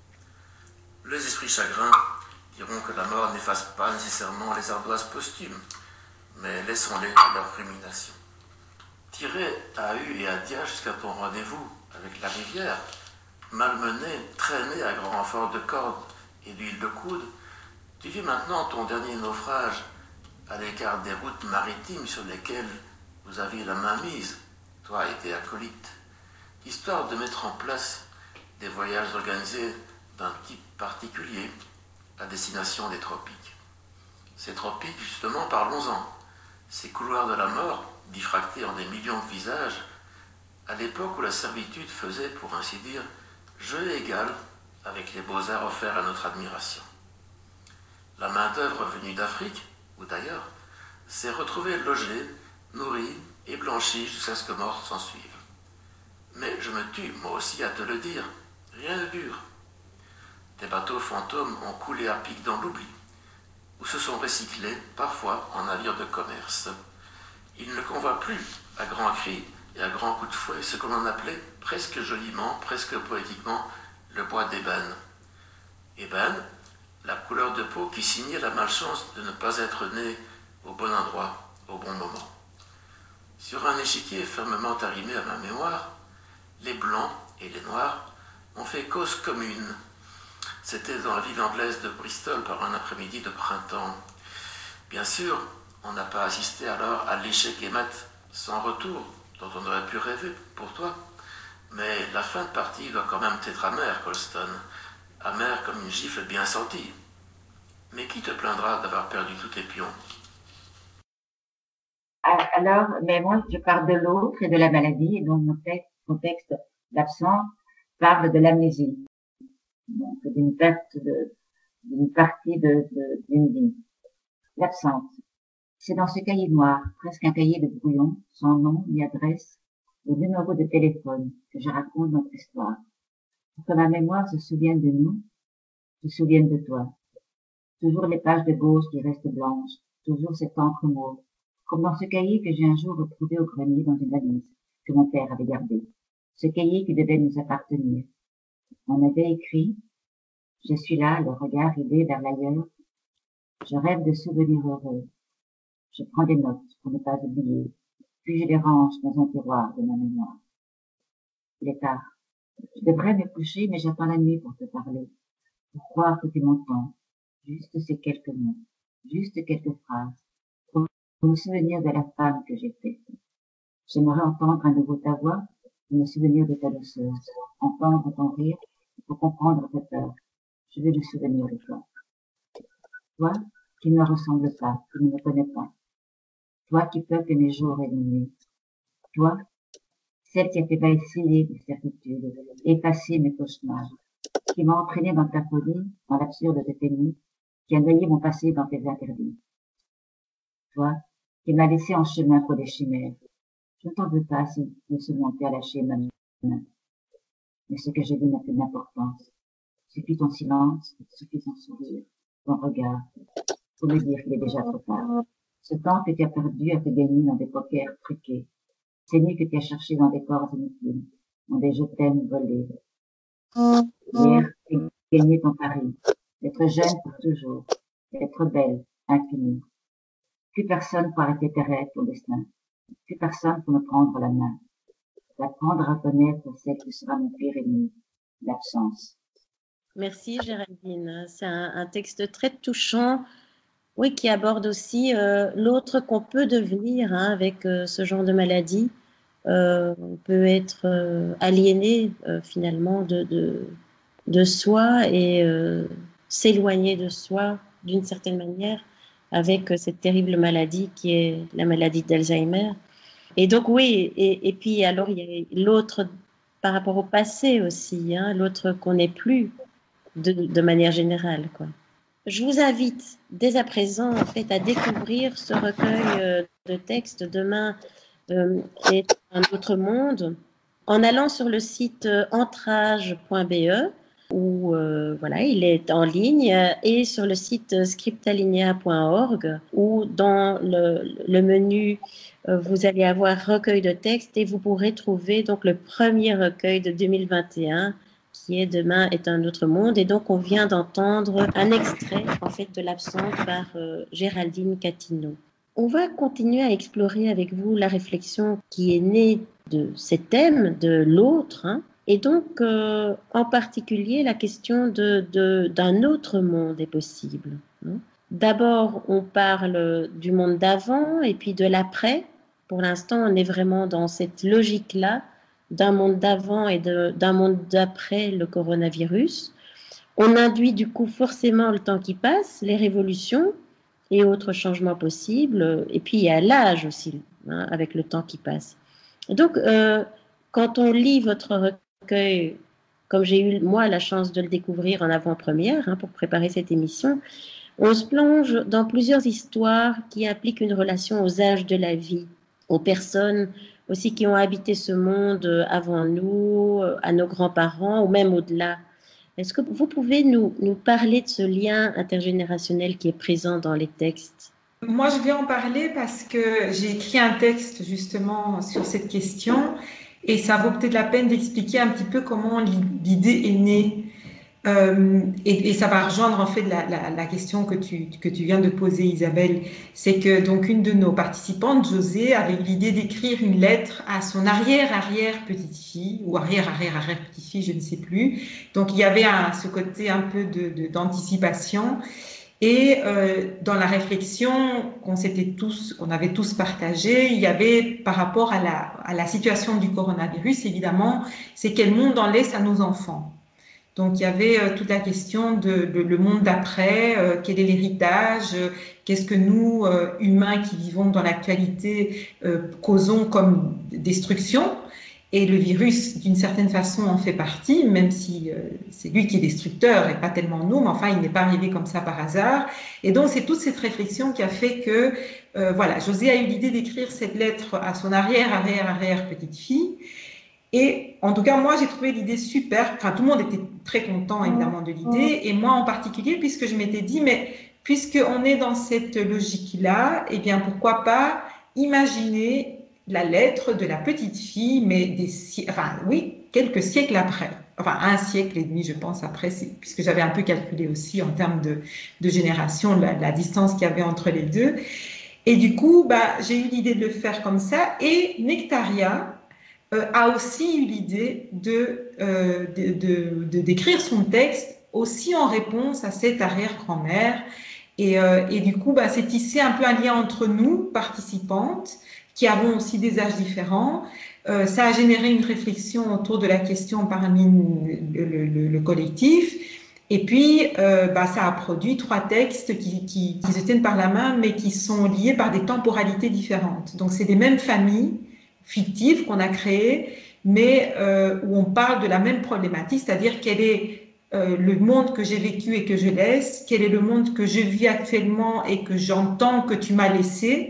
Les esprits chagrins diront que la mort n'efface pas nécessairement les ardoises posthumes, mais laissons-les à leur rumination. Tiré à Hu et à Dia jusqu'à ton rendez-vous avec la rivière, malmené, traîné à grand renfort de cordes et d'huile de coude, tu vis maintenant ton dernier naufrage à l'écart des routes maritimes sur lesquelles vous aviez la main mise, toi et tes acolytes, histoire de mettre en place des voyages organisés d'un type particulier à destination des tropiques. Ces tropiques, justement, parlons-en. Ces couloirs de la mort, diffractés en des millions de visages, à l'époque où la servitude faisait, pour ainsi dire, jeu égal avec les beaux-arts offerts à notre admiration. La main-d'œuvre venue d'Afrique, ou d'ailleurs, s'est retrouvée logée, nourrie et blanchie jusqu'à ce que mort s'en suive. Mais je me tue, moi aussi, à te le dire, rien ne dure. Des bateaux fantômes ont coulé à pic dans l'oubli, ou se sont recyclés, parfois, en navires de commerce. Ils ne convoient plus, à grands cris et à grands coups de fouet, ce que l'on appelait, presque joliment, presque poétiquement, le bois d'ébène. Ébène, la couleur de peau qui signait la malchance de ne pas être né au bon endroit, au bon moment. Sur un échiquier fermement arrimé à ma mémoire, les blancs et les noirs ont fait cause commune. C'était dans la ville anglaise de Bristol par un après-midi de printemps. Bien sûr, On n'a pas assisté alors à l'échec et mat sans retour, dont on aurait pu rêver pour toi. Mais la fin de partie doit quand même t'être amère, Colston. Amère comme une gifle bien sentie. Mais qui te plaindra d'avoir perdu tous tes pions? Alors, mais moi, je parle de l'autre et de la maladie, et donc mon texte d'absence parle de l'amnésie, donc d'une perte d'une partie d'une vie. L'absence. C'est dans ce cahier noir, presque un cahier de brouillon, sans nom ni adresse, ou numéro de téléphone, que je raconte notre histoire. Pour que ma mémoire se souvienne de nous, se souvienne de toi. Toujours les pages de gauche qui restent blanches, toujours cette encre mauve, comme dans ce cahier que j'ai un jour retrouvé au grenier dans une valise, que mon père avait gardé. Ce cahier qui devait nous appartenir. On avait écrit, je suis là, le regard rivé vers l'ailleurs, je rêve de souvenirs heureux. Je prends des notes pour ne pas oublier, puis je les range dans un tiroir de ma mémoire. Il est tard. Je devrais me coucher, mais j'attends la nuit pour te parler, pour croire que tu m'entends. Juste ces quelques mots, juste quelques phrases, pour me souvenir de la femme que j'étais. J'aimerais entendre à nouveau ta voix, me souvenir de ta douceur, entendre ton rire, pour comprendre tes peurs. Je veux me souvenir de toi. Toi, qui ne me ressemble pas, qui ne me connais pas. Toi qui peuple mes jours et mes nuits. Toi, celle qui a fait vaciller mes certitudes, effacer mes cauchemars, qui m'a entraîné dans ta folie, dans l'absurde de tes nuits, qui a noyé mon passé dans tes interdits. Toi, qui m'as laissé en chemin pour des chimères. Je ne t'en veux pas si de ce monde t'a lâché ma main. Mais ce que j'ai dit n'a plus d'importance. Suffit ton silence, suffit ton sourire, ton regard, pour me dire qu'il est déjà trop tard. Ce temps que tu as perdu à te gagner dans des pokers truqués. Ces nuits que tu as cherchées dans des corps inutiles, dans des je t'aime volés. Hier, tu as gagné ton pari, d'être jeune pour toujours, d'être belle, infinie. Plus personne pour arrêter tes rêves, ton destin. Plus personne pour me prendre la main. D'apprendre à connaître celle qui sera mon pire ennemi, l'absence. Merci Géraldine. C'est un texte très touchant, oui, qui aborde aussi l'autre qu'on peut devenir avec ce genre de maladie. On peut être aliéné finalement de soi et s'éloigner de soi d'une certaine manière avec cette terrible maladie qui est la maladie d'Alzheimer. Et donc oui, et puis alors il y a l'autre par rapport au passé aussi, hein, l'autre qu'on n'est plus de manière générale, quoi. Je vous invite dès à présent en fait à découvrir ce recueil de textes. Demain est un autre monde en allant sur le site entrage.be où voilà, il est en ligne, et sur le site scriptalinea.org où dans le menu vous allez avoir recueil de textes et vous pourrez trouver donc le premier recueil de 2021 qui est Demain est un autre monde. Et donc on vient d'entendre un extrait en fait de l'absence par Géraldine Catino. On va continuer à explorer avec vous la réflexion qui est née de ces thèmes, de l'autre, hein, et donc en particulier la question d'un autre monde est possible. Hein. D'abord, on parle du monde d'avant et puis de l'après. Pour l'instant, on est vraiment dans cette logique-là d'un monde d'avant et d'un monde d'après le coronavirus. On induit du coup forcément le temps qui passe, les révolutions et autres changements possibles. Et puis il y a l'âge aussi, hein, avec le temps qui passe. Donc, quand on lit votre recueil, comme j'ai eu moi la chance de le découvrir en avant-première, hein, pour préparer cette émission, on se plonge dans plusieurs histoires qui impliquent une relation aux âges de la vie, aux personnes aussi qui ont habité ce monde avant nous, à nos grands-parents ou même au-delà. Est-ce que vous pouvez nous parler de ce lien intergénérationnel qui est présent dans les textes? Moi, je vais en parler parce que j'ai écrit un texte justement sur cette question et ça vaut peut-être la peine d'expliquer un petit peu comment l'idée est née. Et ça va rejoindre en fait la question que tu viens de poser, Isabelle. C'est que donc une de nos participantes, José, avait eu l'idée d'écrire une lettre à son arrière-petite-fille ou arrière-petite-fille, je ne sais plus. Donc il y avait ce côté un peu d'anticipation. Et dans la réflexion qu'on avait tous partagée, il y avait par rapport à la situation du coronavirus, évidemment, c'est quel monde on laisse à nos enfants. Donc il y avait toute la question de le monde d'après, quel est l'héritage, qu'est-ce que nous, humains qui vivons dans l'actualité, causons comme destruction. Et le virus, d'une certaine façon, en fait partie, même si c'est lui qui est destructeur et pas tellement nous, mais enfin, il n'est pas arrivé comme ça par hasard. Et donc, c'est toute cette réflexion qui a fait que, voilà, José a eu l'idée d'écrire cette lettre à son arrière petite-fille. Et en tout cas, moi, j'ai trouvé l'idée super. Enfin, tout le monde était très content, évidemment, de l'idée. Et moi, en particulier, puisque je m'étais dit, mais puisqu'on est dans cette logique-là, eh bien, pourquoi pas imaginer la lettre de la petite fille, mais quelques siècles après. Enfin, 1 siècle et demi, je pense, après, puisque j'avais un peu calculé aussi en termes de génération, la distance qu'il y avait entre les deux. Et du coup, j'ai eu l'idée de le faire comme ça. Et Nectaria a aussi eu l'idée d'écrire son texte aussi en réponse à cette arrière-grand-mère. Et du coup, c'est tissé un peu un lien entre nous, participantes, qui avons aussi des âges différents. Ça a généré une réflexion autour de la question parmi le collectif. Et puis, ça a produit 3 textes qui se tiennent par la main, mais qui sont liés par des temporalités différentes. Donc, c'est des mêmes familles fictives qu'on a créées, mais où on parle de la même problématique, c'est-à-dire quel est le monde que j'ai vécu et que je laisse, quel est le monde que je vis actuellement et que j'entends que tu m'as laissé,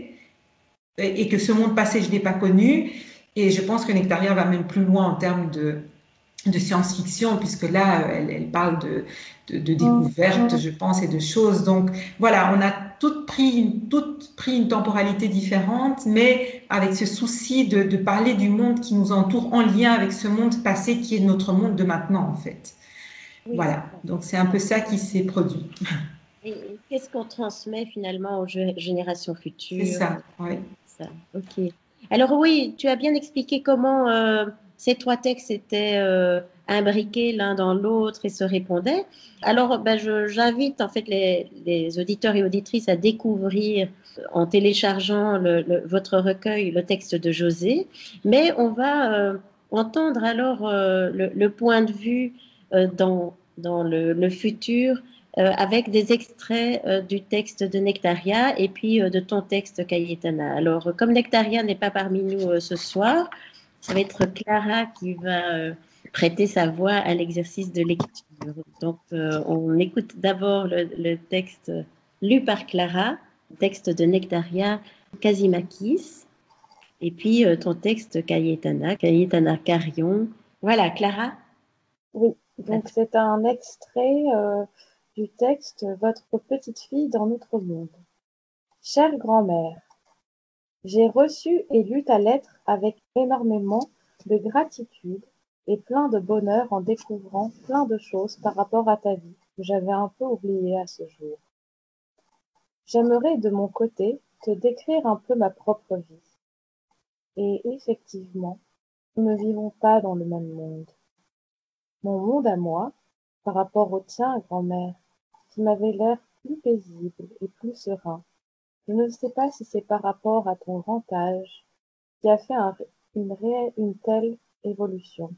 et que ce monde passé, je ne l'ai pas connu. Et je pense que Nectaria va même plus loin en termes de science-fiction, puisque là, elle parle de découvertes, je pense, et de choses. Donc, voilà, on a toutes pris une temporalité différente, mais avec ce souci de parler du monde qui nous entoure en lien avec ce monde passé qui est notre monde de maintenant, en fait. Oui, voilà, donc c'est un peu ça qui s'est produit. Et qu'est-ce qu'on transmet finalement aux générations futures? C'est ça, oui. Ok. Alors oui, tu as bien expliqué comment ces 3 textes étaient imbriqués l'un dans l'autre et se répondaient. Alors, j'invite en fait les auditeurs et auditrices à découvrir en téléchargeant votre recueil, le texte de José. Mais on va entendre alors le point de vue dans le futur, avec des extraits du texte de Nectaria et puis de ton texte, Cayetana. Alors, comme Nectaria n'est pas parmi nous ce soir, ça va être Clara qui va prêter sa voix à l'exercice de lecture. Donc, on écoute d'abord le texte lu par Clara, texte de Nectaria Kasimakis, et puis ton texte, Cayetana Carion. Voilà, Clara. Oui, donc c'est un extrait du texte « Votre petite fille dans notre monde ». Chère grand-mère, j'ai reçu et lu ta lettre avec énormément de gratitude et plein de bonheur en découvrant plein de choses par rapport à ta vie que j'avais un peu oubliées à ce jour. J'aimerais de mon côté te décrire un peu ma propre vie. Et effectivement, nous ne vivons pas dans le même monde. Mon monde à moi, par rapport au tien, grand-mère, qui m'avait l'air plus paisible et plus serein. Je ne sais pas si c'est par rapport à ton grand âge qui a fait une telle évolution.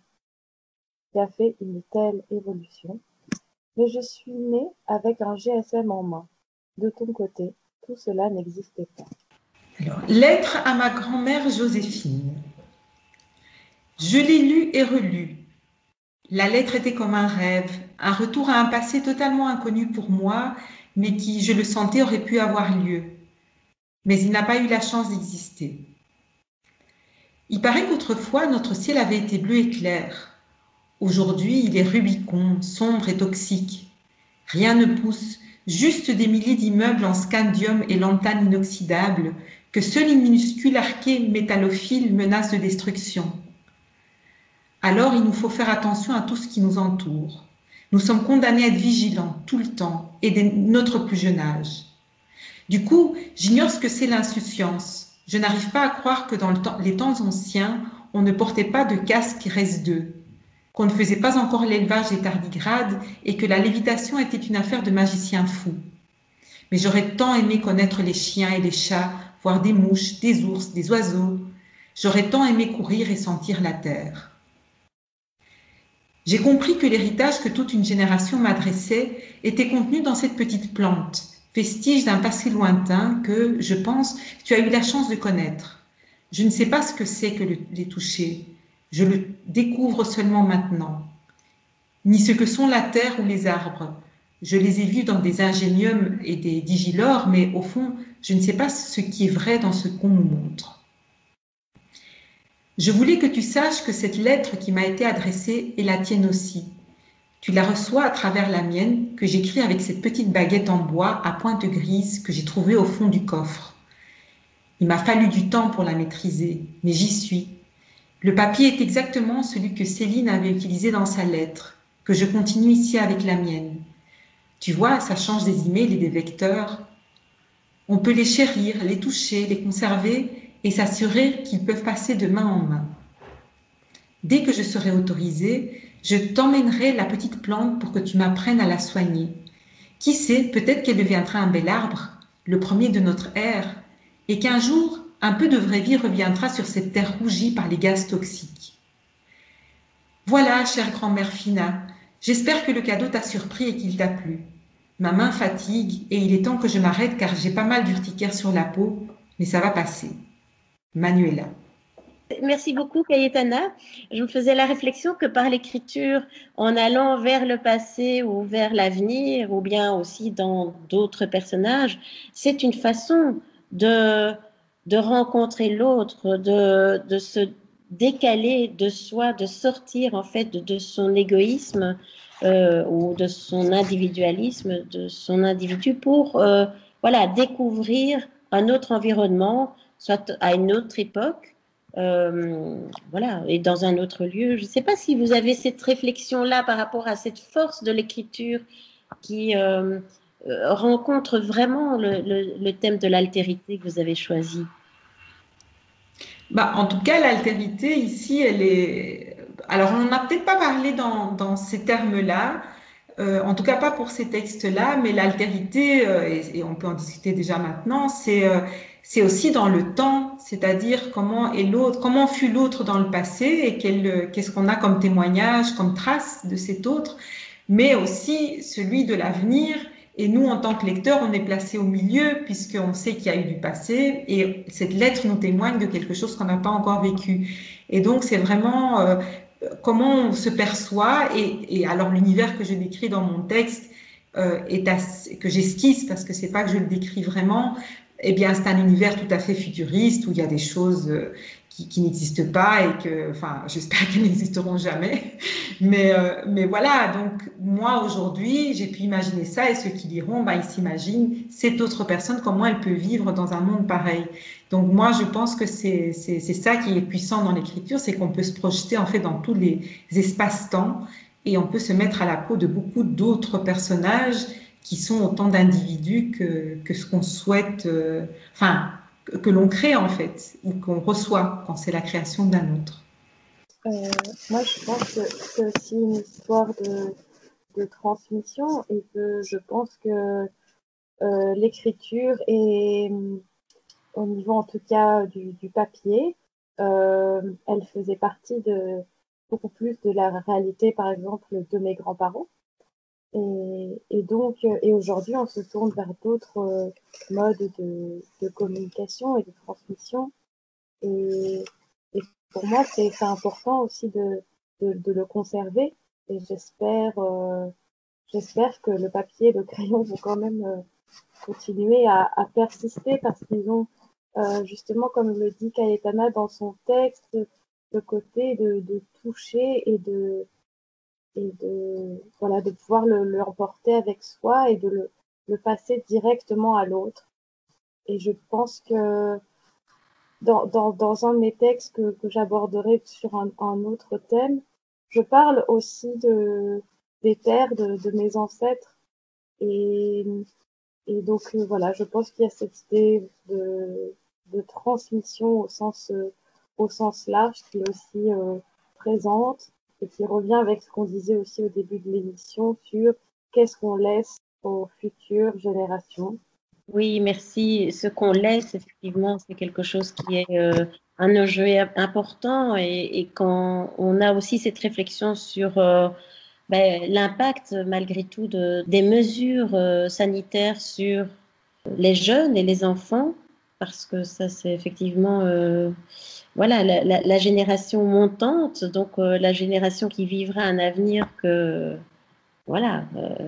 Mais je suis née avec un GSM en main. De ton côté, tout cela n'existait pas. Alors, lettre à ma grand-mère Joséphine. Je l'ai lue et relue. La lettre était comme un rêve, un retour à un passé totalement inconnu pour moi, mais qui, je le sentais, aurait pu avoir lieu. Mais il n'a pas eu la chance d'exister. Il paraît qu'autrefois, notre ciel avait été bleu et clair. Aujourd'hui, il est rubicond, sombre et toxique. Rien ne pousse, juste des milliers d'immeubles en scandium et lantane inoxydable que seul une minuscule archée métallophile menace de destruction. Alors, il nous faut faire attention à tout ce qui nous entoure. Nous sommes condamnés à être vigilants tout le temps et dès notre plus jeune âge. Du coup, j'ignore ce que c'est l'insouciance. Je n'arrive pas à croire que dans les temps anciens, on ne portait pas de casque RS2, qu'on ne faisait pas encore l'élevage des tardigrades et que la lévitation était une affaire de magiciens fous. Mais j'aurais tant aimé connaître les chiens et les chats, voir des mouches, des ours, des oiseaux. J'aurais tant aimé courir et sentir la terre. J'ai compris que l'héritage que toute une génération m'adressait était contenu dans cette petite plante, vestige d'un passé lointain que, je pense, tu as eu la chance de connaître. Je ne sais pas ce que c'est que les toucher. Je le découvre seulement maintenant. Ni ce que sont la terre ou les arbres. Je les ai vus dans des ingéniums et des digilores, mais au fond, je ne sais pas ce qui est vrai dans ce qu'on nous montre. Je voulais que tu saches que cette lettre qui m'a été adressée est la tienne aussi. Tu la reçois à travers la mienne, que j'écris avec cette petite baguette en bois à pointe grise que j'ai trouvée au fond du coffre. Il m'a fallu du temps pour la maîtriser, mais j'y suis. Le papier est exactement celui que Céline avait utilisé dans sa lettre, que je continue ici avec la mienne. Tu vois, ça change des emails et des vecteurs. On peut les chérir, les toucher, les conserver et s'assurer qu'ils peuvent passer de main en main. Dès que je serai autorisée, je t'emmènerai la petite plante pour que tu m'apprennes à la soigner. Qui sait, peut-être qu'elle deviendra un bel arbre, le premier de notre ère, et qu'un jour, un peu de vraie vie reviendra sur cette terre rougie par les gaz toxiques. Voilà, chère grand-mère Fina, j'espère que le cadeau t'a surpris et qu'il t'a plu. Ma main fatigue et il est temps que je m'arrête car j'ai pas mal d'urticaire sur la peau, mais ça va passer. Manuela. Merci beaucoup, Cayetana. Je me faisais la réflexion que par l'écriture, en allant vers le passé ou vers l'avenir, ou bien aussi dans d'autres personnages, c'est une façon de rencontrer l'autre, de se décaler de soi, de sortir en fait de son égoïsme ou de son individualisme, de son individu pour voilà, découvrir un autre environnement, soit à une autre époque. Voilà, et dans un autre lieu. Je ne sais pas si vous avez cette réflexion-là par rapport à cette force de l'écriture qui rencontre vraiment le thème de l'altérité que vous avez choisi. En tout cas, l'altérité ici, elle est... Alors, on n'en a peut-être pas parlé dans ces termes-là, en tout cas pas pour ces textes-là, mais l'altérité, et on peut en discuter déjà maintenant, c'est aussi dans le temps, c'est-à-dire comment est l'autre, comment fut l'autre dans le passé et qu'est-ce qu'on a comme témoignage, comme trace de cet autre, mais aussi celui de l'avenir. Et nous, en tant que lecteurs, on est placé au milieu puisqu'on sait qu'il y a eu du passé et cette lettre nous témoigne de quelque chose qu'on n'a pas encore vécu. Et donc, c'est vraiment comment on se perçoit. Et alors, l'univers que je décris dans mon texte que j'esquisse parce que c'est pas que je le décris vraiment, eh bien, c'est un univers tout à fait futuriste où il y a des choses qui n'existent pas et que, enfin, j'espère qu'elles n'existeront jamais. Mais voilà, donc moi aujourd'hui, j'ai pu imaginer ça et ceux qui liront, ils s'imaginent cette autre personne, comment elle peut vivre dans un monde pareil. Donc moi, je pense que c'est ça qui est puissant dans l'écriture, c'est qu'on peut se projeter en fait dans tous les espaces-temps et on peut se mettre à la peau de beaucoup d'autres personnages qui sont autant d'individus que ce qu'on souhaite, que l'on crée en fait, ou qu'on reçoit quand c'est la création d'un autre. Moi, je pense que c'est aussi une histoire de transmission et que je pense que l'écriture est, au niveau en tout cas du papier, elle faisait partie de beaucoup plus de la réalité, par exemple, de mes grands-parents. Et donc, et aujourd'hui, on se tourne vers d'autres modes de communication et de transmission. Et pour moi, c'est important aussi de le conserver. Et j'espère que le papier et le crayon vont quand même continuer à persister parce qu'ils ont justement, comme le dit Cayetana dans son texte, le côté de toucher et de pouvoir l'emporter avec soi et de le passer directement à l'autre. Et je pense que dans un de mes textes que j'aborderai sur un autre thème, je parle aussi des terres de mes ancêtres. Et donc, voilà, je pense qu'il y a cette idée de transmission au sens large qui est aussi présente et qui revient avec ce qu'on disait aussi au début de l'émission sur qu'est-ce qu'on laisse aux futures générations. Oui, merci. Ce qu'on laisse, effectivement, c'est quelque chose qui est un enjeu important et quand on a aussi cette réflexion sur l'impact, malgré tout, des mesures sanitaires sur les jeunes et les enfants, parce que ça, c'est effectivement voilà, la génération montante, donc la génération qui vivra un avenir que, voilà,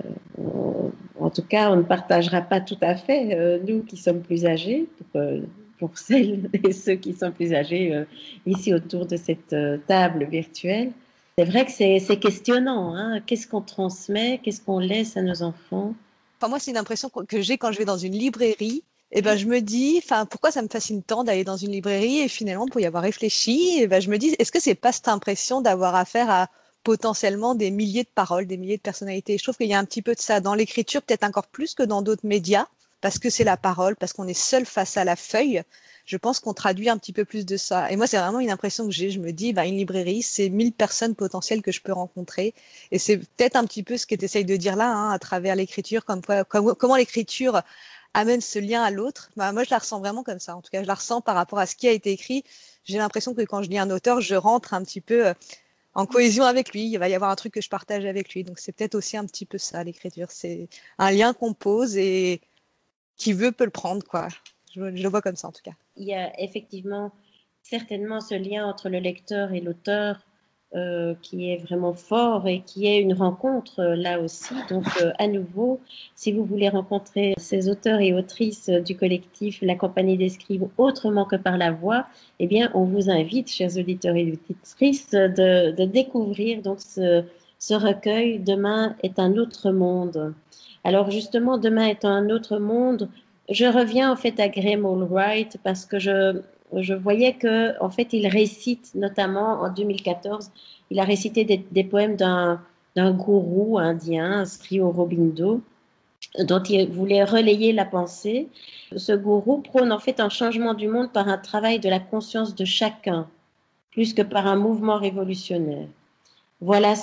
en tout cas, on ne partagera pas tout à fait, nous qui sommes plus âgés, pour celles et ceux qui sont plus âgés ici autour de cette table virtuelle. C'est vrai que c'est questionnant, hein. Qu'est-ce qu'on transmet, qu'est-ce qu'on laisse à nos enfants? Enfin, moi, c'est une impression que j'ai quand je vais dans une librairie. Et ben, je me dis, enfin, pourquoi ça me fascine tant d'aller dans une librairie? Et finalement, pour y avoir réfléchi, et ben, je me dis, est-ce que c'est pas cette impression d'avoir affaire à potentiellement des milliers de paroles, des milliers de personnalités? Je trouve qu'il y a un petit peu de ça dans l'écriture, peut-être encore plus que dans d'autres médias, parce que c'est la parole, parce qu'on est seul face à la feuille. Je pense qu'on traduit un petit peu plus de ça. Et moi, c'est vraiment une impression que j'ai. Je me dis, ben, une librairie, c'est 1000 personnes potentielles que je peux rencontrer. Et c'est peut-être un petit peu ce que tu essayes de dire là, hein, à travers l'écriture, comment l'écriture amène ce lien à l'autre. Bah, moi, je la ressens vraiment comme ça. En tout cas, je la ressens par rapport à ce qui a été écrit. J'ai l'impression que quand je lis un auteur, je rentre un petit peu en cohésion avec lui. Il va y avoir un truc que je partage avec lui. Donc, c'est peut-être aussi un petit peu ça, l'écriture. C'est un lien qu'on pose et qui veut peut le prendre, quoi. Je le vois comme ça, en tout cas. Il y a effectivement certainement ce lien entre le lecteur et l'auteur qui est vraiment fort et qui est une rencontre là aussi. Donc, à nouveau, si vous voulez rencontrer ces auteurs et autrices du collectif La Compagnie des Scribes autrement que par la voix, eh bien, on vous invite, chers auditeurs et auditrices, de découvrir donc ce recueil Demain est un autre monde. Alors, justement, Demain est un autre monde. Je reviens en fait à Graham Allwright parce que je voyais que en fait il récite notamment en 2014, il a récité des poèmes d'un gourou indien, Sri Aurobindo, dont il voulait relayer la pensée. Ce gourou prône en fait un changement du monde par un travail de la conscience de chacun, plus que par un mouvement révolutionnaire. Voilà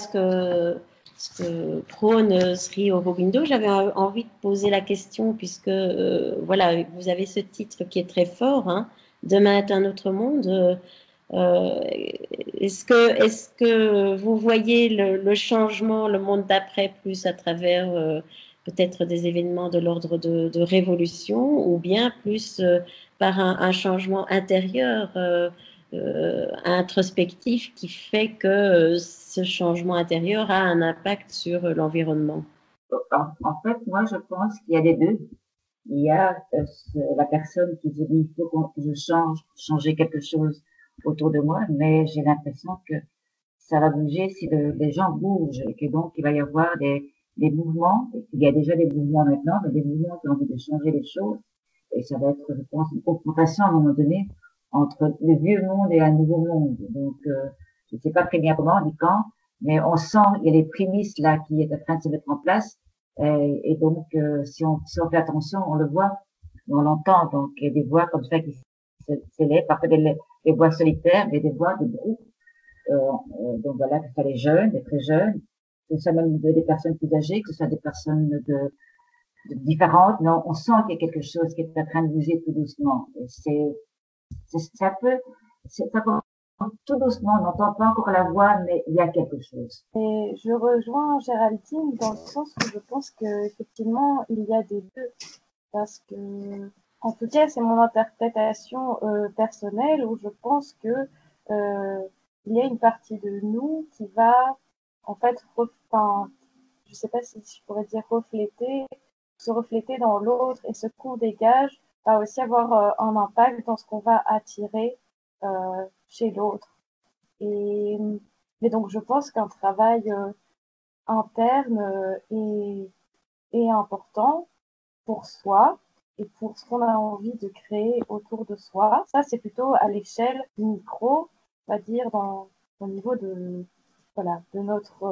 ce que prône Sri Aurobindo. J'avais envie de poser la question puisque voilà, vous avez ce titre qui est très fort, hein, Demain est un autre monde. Est-ce que vous voyez le changement, le monde d'après, plus à travers peut-être des événements de l'ordre de révolution ou bien plus par un changement intérieur introspectif qui fait que ce changement intérieur a un impact sur l'environnement? En fait, moi, je pense qu'il y a les deux. Il y a la personne qui dit il faut que je changer quelque chose autour de moi, mais j'ai l'impression que ça va bouger si les gens bougent et que donc il va y avoir des mouvements. Il y a déjà des mouvements maintenant, mais des mouvements qui ont envie de changer les choses. Et ça va être, je pense, une confrontation à un moment donné entre le vieux monde et un nouveau monde. Donc, je ne sais pas très bien comment, ni quand, mais on sent, il y a les prémices là qui est en train de se mettre en place. Et donc, si on fait attention, on le voit, on l'entend. Donc, il y a des voix comme ça qui s'élèvent, parfois des voix solitaires, mais des voix de groupe. Donc voilà, que ce soit les jeunes, les très jeunes, que ce soit même des personnes plus âgées, que ce soit des personnes de différentes. Mais on sent qu'il y a quelque chose qui est en train de bouger tout doucement. Et ça commence tout doucement. On n'entend pas encore la voix, mais il y a quelque chose. Et je rejoins Géraldine dans le sens où je pense qu'effectivement, il y a des deux. Parce que, en tout cas, c'est mon interprétation personnelle où je pense que il y a une partie de nous qui va, en fait, enfin, je sais pas si je pourrais dire se refléter dans l'autre et ce qu'on dégage va aussi avoir un impact dans ce qu'on va attirer chez l'autre. Et donc, je pense qu'un travail interne est important pour soi et pour ce qu'on a envie de créer autour de soi. Ça, c'est plutôt à l'échelle micro, on va dire, au niveau voilà, de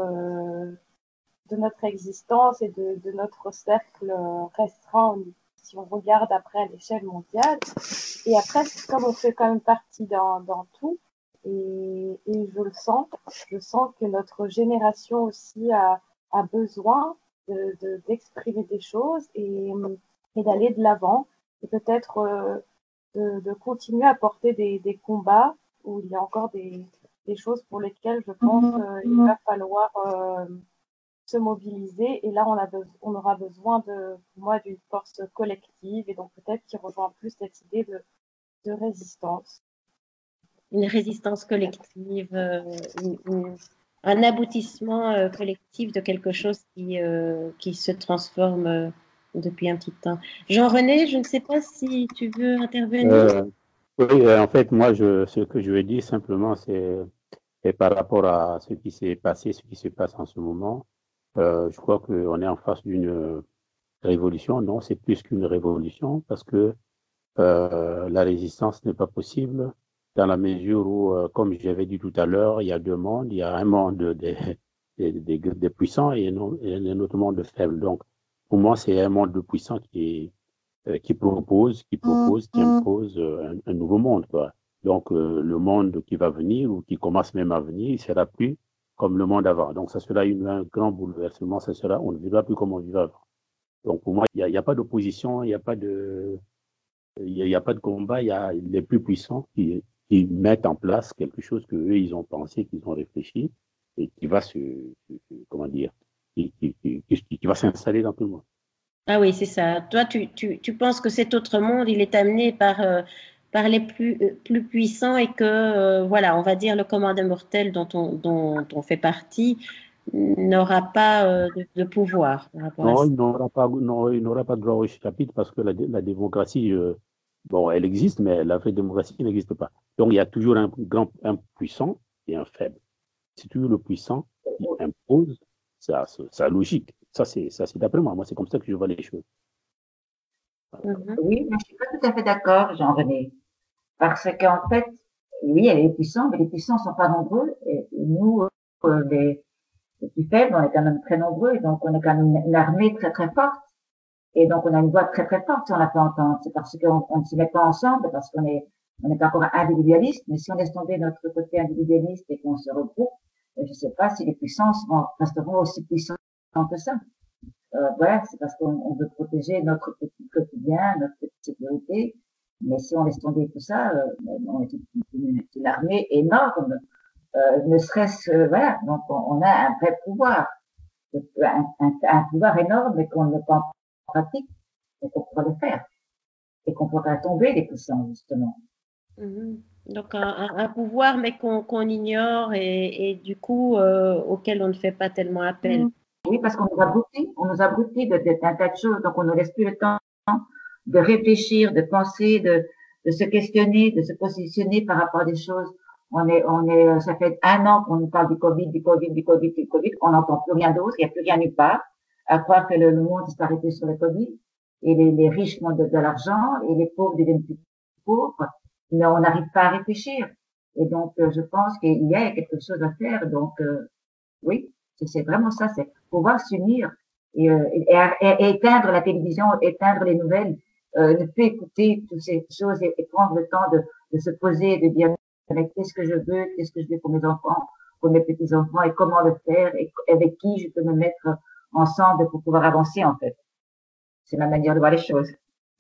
notre existence et de notre cercle restreint, si on regarde après à l'échelle mondiale. Et après, comme on fait quand même partie d'un tout, et je sens que notre génération aussi a besoin d'exprimer des choses et et d'aller de l'avant et peut-être de continuer à porter des combats où il y a encore des choses pour lesquelles je pense il va falloir se mobiliser. Et là, on aura besoin pour moi, d'une force collective et donc peut-être qui rejoint plus cette idée de résistance. Une résistance collective, un aboutissement collectif de quelque chose qui se transforme depuis un petit temps. Jean-René, je ne sais pas si tu veux intervenir. Oui, en fait, moi, ce que je veux dire simplement, c'est par rapport à ce qui s'est passé, ce qui se passe en ce moment. Je crois qu'on est en face d'une révolution. Non, c'est plus qu'une révolution parce que la résistance n'est pas possible dans la mesure où, comme j'avais dit tout à l'heure, il y a deux mondes. Il y a un monde des puissants et un autre monde de faibles. Donc, pour moi, c'est un monde de puissants qui propose, qui impose un nouveau monde, quoi. Donc, le monde qui va venir ou qui commence même à venir, il sera plus comme le monde avant. Donc, ça sera un grand bouleversement. On ne vivra plus comme on vivait avant. Donc, pour moi, il n'y a pas d'opposition, il n'y a pas de combat. Il y a les plus puissants qui mettent en place quelque chose qu'eux, ils ont pensé, qu'ils ont réfléchi et qui va qui va s'installer dans tout le monde. Ah oui, c'est ça. Toi, tu penses que cet autre monde, il est amené par les plus puissants et que, voilà, on va dire le commandant mortel dont on fait partie n'aura pas de pouvoir. Non, il n'aura pas de droit au chapitre parce que la démocratie, bon, elle existe, mais la vraie démocratie n'existe pas. Donc, il y a toujours un puissant et un faible. C'est toujours le puissant qui impose sa logique. Ça, c'est d'après moi. Moi, c'est comme ça que je vois les choses. Oui, mais je ne suis pas tout à fait d'accord, Jean-René. Parce qu'en fait, oui, il y a les puissants, mais les puissants ne sont pas nombreux. Et nous, les plus faibles, on est quand même très nombreux. Et donc, on est quand même une armée très, très forte. Et donc, on a une voix très, très forte si on la fait entendre. C'est parce qu'on ne se met pas ensemble, parce qu'on est encore individualiste. Mais si on laisse tomber notre côté individualiste et qu'on se regroupe, je ne sais pas si les puissances resteront aussi puissantes que ça. Voilà, c'est parce qu'on veut protéger notre petit quotidien, notre petite sécurité. Mais si on laisse tomber tout ça, on est une armée énorme. Ne serait-ce, voilà, donc on a un vrai pouvoir, un pouvoir énorme, mais qu'on ne met pas en pratique, et qu'on pourra le faire, et qu'on pourra tomber les puissants, justement. Donc un pouvoir, mais qu'on ignore et du coup auquel on ne fait pas tellement appel. Oui, parce qu'on nous a brouté d'un tas de choses, donc on ne laisse plus le temps de réfléchir, de penser, de se questionner, de se positionner par rapport à des choses. Ça fait 1 an qu'on nous parle du Covid, on n'entend plus rien d'autre, il n'y a plus rien nulle part, à croire que le monde s'est arrêté sur le Covid, et les riches font de l'argent, et les pauvres deviennent plus pauvres, mais on n'arrive pas à réfléchir. Et donc, je pense qu'il y a quelque chose à faire, donc, oui. C'est vraiment ça, c'est pouvoir s'unir et éteindre la télévision, éteindre les nouvelles, ne plus écouter toutes ces choses et prendre le temps de se poser, de dire qu'est-ce que je veux pour mes enfants, pour mes petits-enfants et comment le faire et avec qui je peux me mettre ensemble pour pouvoir avancer en fait. C'est ma manière de voir les choses.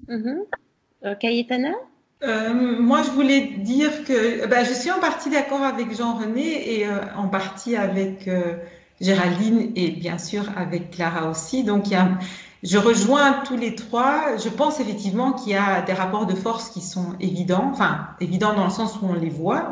Cayetana? Moi, je voulais dire que je suis en partie d'accord avec Jean-René et en partie avec Géraldine et bien sûr avec Clara aussi. Donc, je rejoins tous les trois. Je pense effectivement qu'il y a des rapports de force qui sont évidents, enfin évidents dans le sens où on les voit,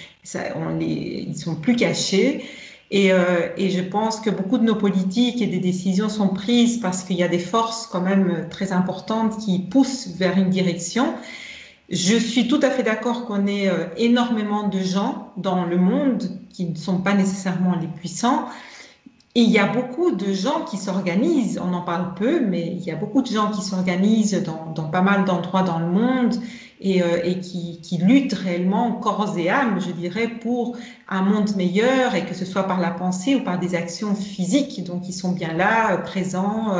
ils sont plus cachés. Et je pense que beaucoup de nos politiques et des décisions sont prises parce qu'il y a des forces quand même très importantes qui poussent vers une direction. Je suis tout à fait d'accord qu'on ait énormément de gens dans le monde qui ne sont pas nécessairement les puissants. Et il y a beaucoup de gens qui s'organisent, on en parle peu, mais il y a beaucoup de gens qui s'organisent dans pas mal d'endroits dans le monde et qui luttent réellement corps et âme, je dirais, pour un monde meilleur, et que ce soit par la pensée ou par des actions physiques. Donc ils sont bien là, présents,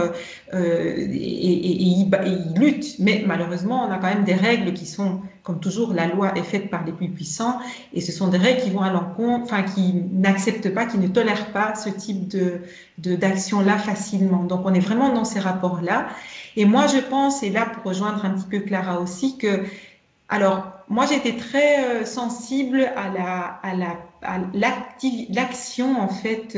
et ils luttent. Mais malheureusement, on a quand même des règles qui sont, comme toujours, la loi est faite par les plus puissants, et ce sont des règles qui vont à l'encontre, enfin qui n'acceptent pas, qui ne tolèrent pas ce type d'action-là facilement. Donc on est vraiment dans ces rapports-là. Et moi je pense, et là pour rejoindre un petit peu Clara aussi, que alors moi j'étais très sensible à l'action en fait,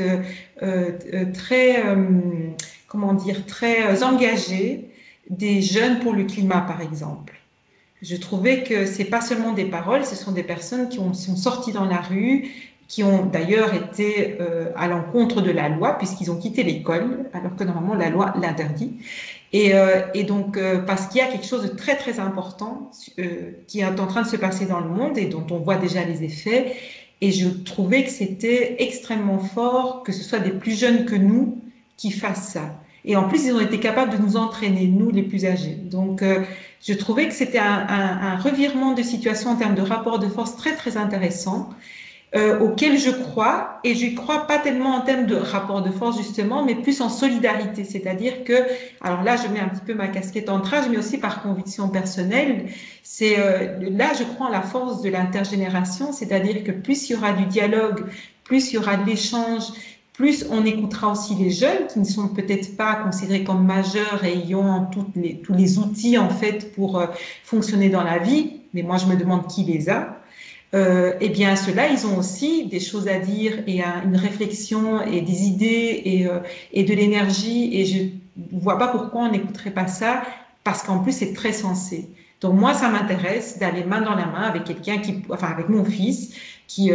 très comment dire, très engagée des jeunes pour le climat par exemple. Je trouvais que c'est pas seulement des paroles, ce sont des personnes qui sont sorties dans la rue, qui ont d'ailleurs été à l'encontre de la loi puisqu'ils ont quitté l'école alors que normalement la loi l'interdit. Et donc parce qu'il y a quelque chose de très très important qui est en train de se passer dans le monde et dont on voit déjà les effets. Et je trouvais que c'était extrêmement fort que ce soit des plus jeunes que nous qui fassent ça. Et en plus, ils ont été capables de nous entraîner, nous les plus âgés. Donc, je trouvais que c'était un revirement de situation en termes de rapport de force très, très intéressant, auquel je crois, et je crois pas tellement en termes de rapport de force justement, mais plus en solidarité. C'est-à-dire que, alors là, je mets un petit peu ma casquette entrage, mais aussi par conviction personnelle, c'est là, je crois en la force de l'intergénération, c'est-à-dire que plus il y aura du dialogue, plus il y aura de l'échange, plus on écoutera aussi les jeunes qui ne sont peut-être pas considérés comme majeurs et ayant tous les outils en fait pour fonctionner dans la vie, mais moi je me demande qui les a. Eh bien ceux-là, ils ont aussi des choses à dire et une réflexion et des idées et de l'énergie, et je vois pas pourquoi on n'écouterait pas ça, parce qu'en plus c'est très sensé. Donc moi, ça m'intéresse d'aller main dans la main avec quelqu'un enfin avec mon fils, qui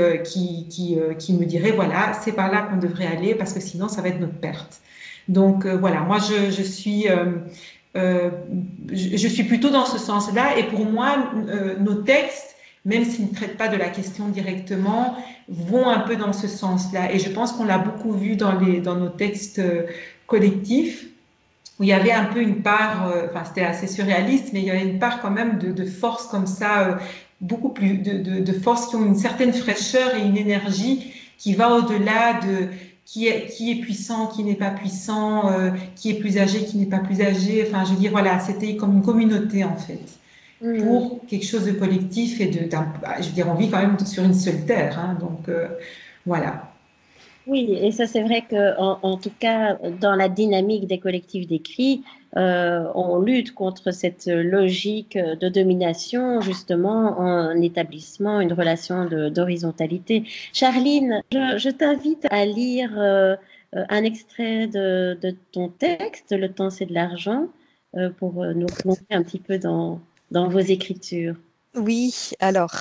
me dirait voilà, c'est par là qu'on devrait aller parce que sinon ça va être notre perte. Donc voilà, moi je suis plutôt dans ce sens-là, et pour moi nos textes, même s'ils ne traitent pas de la question directement, vont un peu dans ce sens-là, et je pense qu'on l'a beaucoup vu dans nos textes collectifs, où il y avait un peu une part, enfin c'était assez surréaliste, mais il y avait une part quand même de force comme ça, beaucoup plus de force, qui ont une certaine fraîcheur et une énergie qui va au-delà de qui est puissant, qui n'est pas puissant, qui est plus âgé, qui n'est pas plus âgé. Enfin, je veux dire, voilà, c'était comme une communauté en fait, pour quelque chose de collectif et je veux dire, on vit quand même sur une seule terre, hein, donc voilà. Oui, et ça c'est vrai en tout cas dans la dynamique des collectifs d'écrit, on lutte contre cette logique de domination justement en établissant une relation d'horizontalité. Charline, je t'invite à lire un extrait de ton texte, Le temps c'est de l'argent, pour nous plonger un petit peu dans vos écritures. Oui, alors,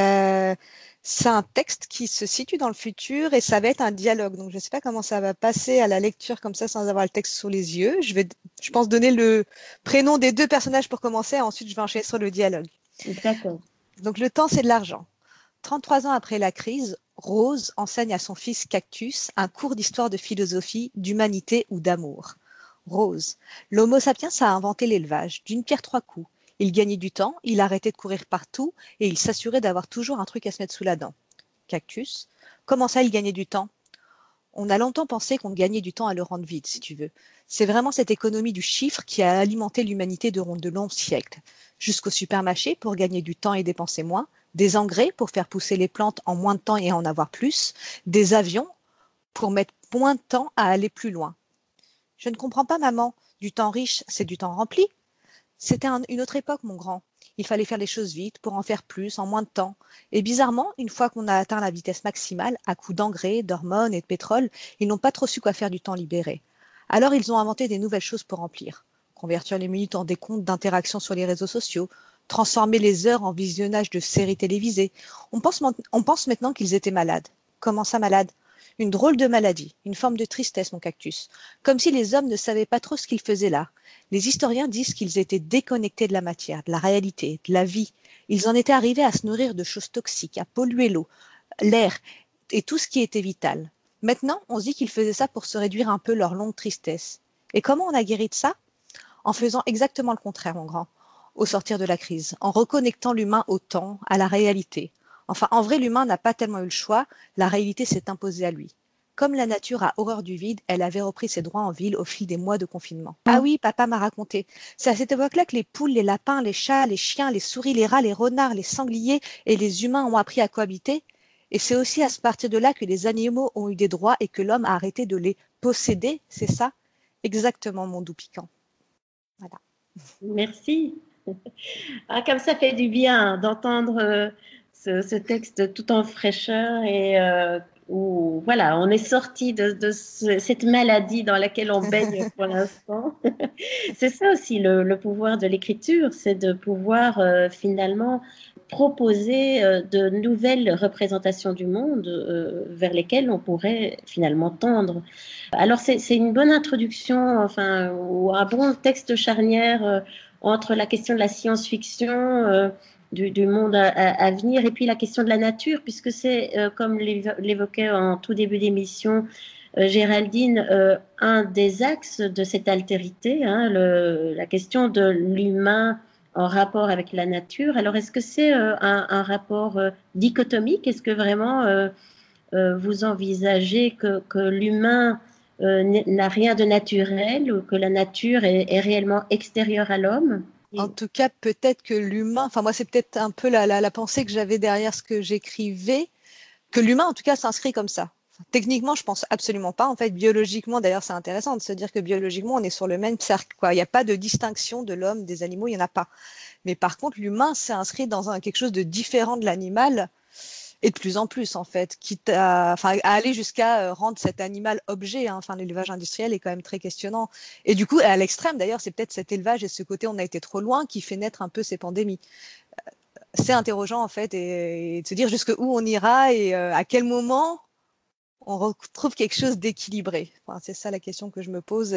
c'est un texte qui se situe dans le futur et ça va être un dialogue. Donc, je ne sais pas comment ça va passer à la lecture comme ça sans avoir le texte sous les yeux. Je vais, je pense, donner le prénom des deux personnages pour commencer. Et ensuite, je vais enchaîner sur le dialogue. D'accord. Donc, le temps, c'est de l'argent. 33 ans après la crise, Rose enseigne à son fils Cactus un cours d'histoire de philosophie, d'humanité ou d'amour. Rose, l'Homo sapiens a inventé l'élevage, d'une pierre trois coups. Il gagnait du temps, il arrêtait de courir partout et il s'assurait d'avoir toujours un truc à se mettre sous la dent. Cactus, comment ça il gagnait du temps? On a longtemps pensé qu'on gagnait du temps à le rendre vide, si tu veux. C'est vraiment cette économie du chiffre qui a alimenté l'humanité durant de longs siècles. Jusqu'au supermarché pour gagner du temps et dépenser moins, des engrais pour faire pousser les plantes en moins de temps et en avoir plus, des avions pour mettre moins de temps à aller plus loin. Je ne comprends pas, maman. Du temps riche, c'est du temps rempli. C'était une autre époque, mon grand. Il fallait faire les choses vite pour en faire plus en moins de temps. Et bizarrement, une fois qu'on a atteint la vitesse maximale, à coups d'engrais, d'hormones et de pétrole, ils n'ont pas trop su quoi faire du temps libéré. Alors ils ont inventé des nouvelles choses pour remplir. Convertir les minutes en décompte d'interactions sur les réseaux sociaux, transformer les heures en visionnage de séries télévisées. On pense maintenant qu'ils étaient malades. Comment ça, malades? Une drôle de maladie, une forme de tristesse, mon Cactus. Comme si les hommes ne savaient pas trop ce qu'ils faisaient là. Les historiens disent qu'ils étaient déconnectés de la matière, de la réalité, de la vie. Ils en étaient arrivés à se nourrir de choses toxiques, à polluer l'eau, l'air et tout ce qui était vital. Maintenant, on se dit qu'ils faisaient ça pour se réduire un peu leur longue tristesse. Et comment on a guéri de ça? En faisant exactement le contraire, mon grand. au sortir de la crise, en reconnectant l'humain au temps, à la réalité. Enfin, en vrai, l'humain n'a pas tellement eu le choix, la réalité s'est imposée à lui. Comme la nature a horreur du vide, elle avait repris ses droits en ville au fil des mois de confinement. Ah oui, papa m'a raconté. C'est à cette époque-là que les poules, les lapins, les chats, les chiens, les souris, les rats, les renards, les sangliers et les humains ont appris à cohabiter. Et c'est aussi à partir de là que les animaux ont eu des droits et que l'homme a arrêté de les posséder, c'est ça? Exactement, mon doux piquant. Voilà. Merci. Ah, comme ça fait du bien d'entendre ce texte tout en fraîcheur et où voilà, on est sorti de cette maladie dans laquelle on baigne pour l'instant. C'est ça aussi le pouvoir de l'écriture, c'est de pouvoir finalement proposer de nouvelles représentations du monde vers lesquelles on pourrait finalement tendre. Alors c'est une bonne introduction, enfin, ou un bon texte charnière entre la question de la science-fiction, du monde à venir, et puis la question de la nature, puisque c'est, comme l'évoquait en tout début d'émission Géraldine, un des axes de cette altérité, hein, la question de l'humain en rapport avec la nature. Alors, est-ce que c'est un rapport dichotomique? Est-ce que vraiment vous envisagez que l'humain n'a rien de naturel ou que la nature est réellement extérieure à l'homme? En tout cas, peut-être que l'humain, enfin moi c'est peut-être un peu la pensée que j'avais derrière ce que j'écrivais, que l'humain en tout cas s'inscrit comme ça. Techniquement, je pense absolument pas. En fait, biologiquement, d'ailleurs, c'est intéressant de se dire que biologiquement, on est sur le même cercle, quoi. Il n'y a pas de distinction de l'homme, des animaux, il n'y en a pas. Mais par contre, l'humain s'est inscrit dans quelque chose de différent de l'animal, et de plus en plus, en fait, quitte à aller jusqu'à rendre cet animal objet. Hein. Enfin, l'élevage industriel est quand même très questionnant. Et du coup, à l'extrême, d'ailleurs, c'est peut-être cet élevage et ce côté on a été trop loin qui fait naître un peu ces pandémies. C'est interrogeant, en fait, et de se dire jusqu'où on ira et à quel moment on retrouve quelque chose d'équilibré. Enfin, c'est ça la question que je me pose.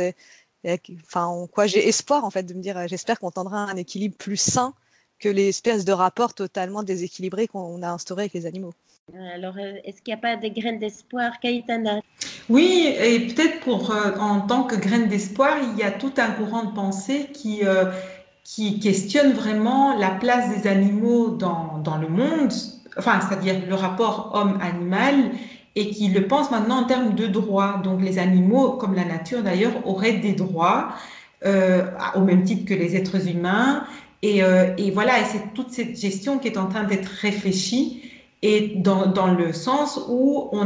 En quoi j'ai espoir, en fait, de me dire, j'espère qu'on tendra à un équilibre plus sain que les espèces de rapports totalement déséquilibrés qu'on a instaurés avec les animaux. Alors, est-ce qu'il n'y a pas des graines d'espoir, Caïtana? Oui, et peut-être en tant que graine d'espoir, il y a tout un courant de pensée qui questionne vraiment la place des animaux dans le monde, enfin, c'est-à-dire le rapport homme-animal, et qui le pense maintenant en termes de droits. Donc, les animaux, comme la nature d'ailleurs, auraient des droits au même titre que les êtres humains. Et voilà, et c'est toute cette gestion qui est en train d'être réfléchie et dans le sens où on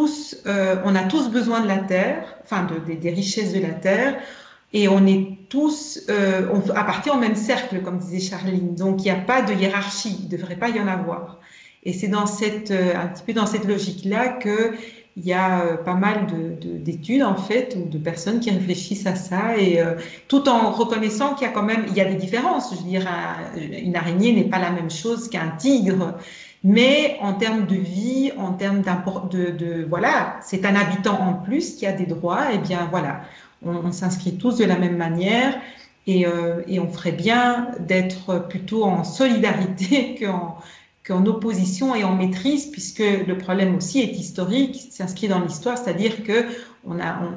a tous besoin de la terre, enfin des richesses de la terre, et on est tous, on appartient au même cercle, comme disait Charline. Donc il n'y a pas de hiérarchie, il ne devrait pas y en avoir. Et c'est un petit peu dans cette logique-là que il y a pas mal d'études en fait ou de personnes qui réfléchissent à ça et tout en reconnaissant qu'il y a quand même il y a des différences. Je veux dire, une araignée n'est pas la même chose qu'un tigre, mais en termes de vie, en termes voilà, c'est un habitant en plus qui a des droits. Et bien voilà, on s'inscrit tous de la même manière et on ferait bien d'être plutôt en solidarité qu'en opposition et en maîtrise, puisque le problème aussi est historique, s'inscrit dans l'histoire, c'est-à-dire que on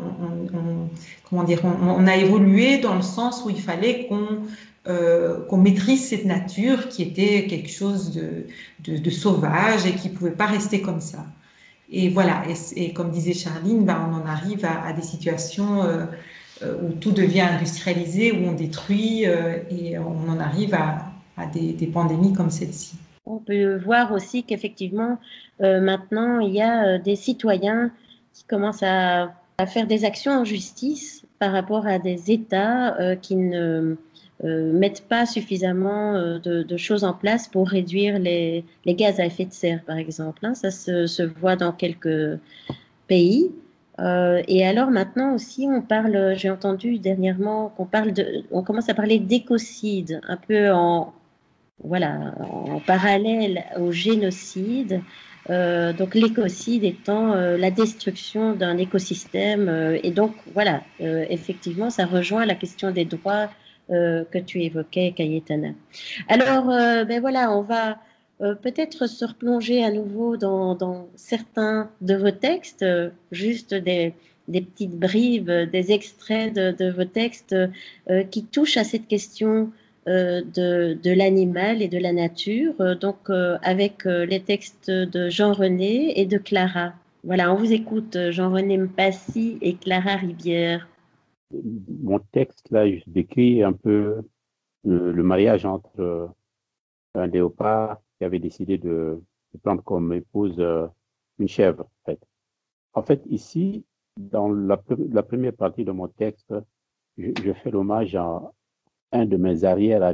a évolué dans le sens où il fallait qu'on maîtrise cette nature qui était quelque chose de sauvage et qui pouvait pas rester comme ça. Et voilà, et comme disait Charline, on en arrive à des situations où tout devient industrialisé, où on détruit et on en arrive à des pandémies comme celle-ci. On peut voir aussi qu'effectivement, maintenant, il y a des citoyens qui commencent à faire des actions en justice par rapport à des États qui ne mettent pas suffisamment de choses en place pour réduire les gaz à effet de serre, par exemple. Hein. Ça se voit dans quelques pays. Et alors maintenant aussi, j'ai entendu dernièrement on commence à parler d'écocide, un peu en parallèle au génocide. Donc l'écocide étant la destruction d'un écosystème. Et donc voilà, effectivement, ça rejoint la question des droits que tu évoquais, Cayetana. Alors, voilà, on va peut-être se replonger à nouveau dans certains de vos textes, juste des petites bribes, des extraits de vos textes qui touchent à cette question de l'animal et de la nature, donc avec les textes de Jean-René et de Clara. Voilà, on vous écoute, Jean-René Mpassi et Clara Ribière. Mon texte, là, je décris un peu le mariage entre un léopard qui avait décidé de prendre comme épouse une chèvre, en fait. En fait, ici, dans la première partie de mon texte, je fais l'hommage à un de mes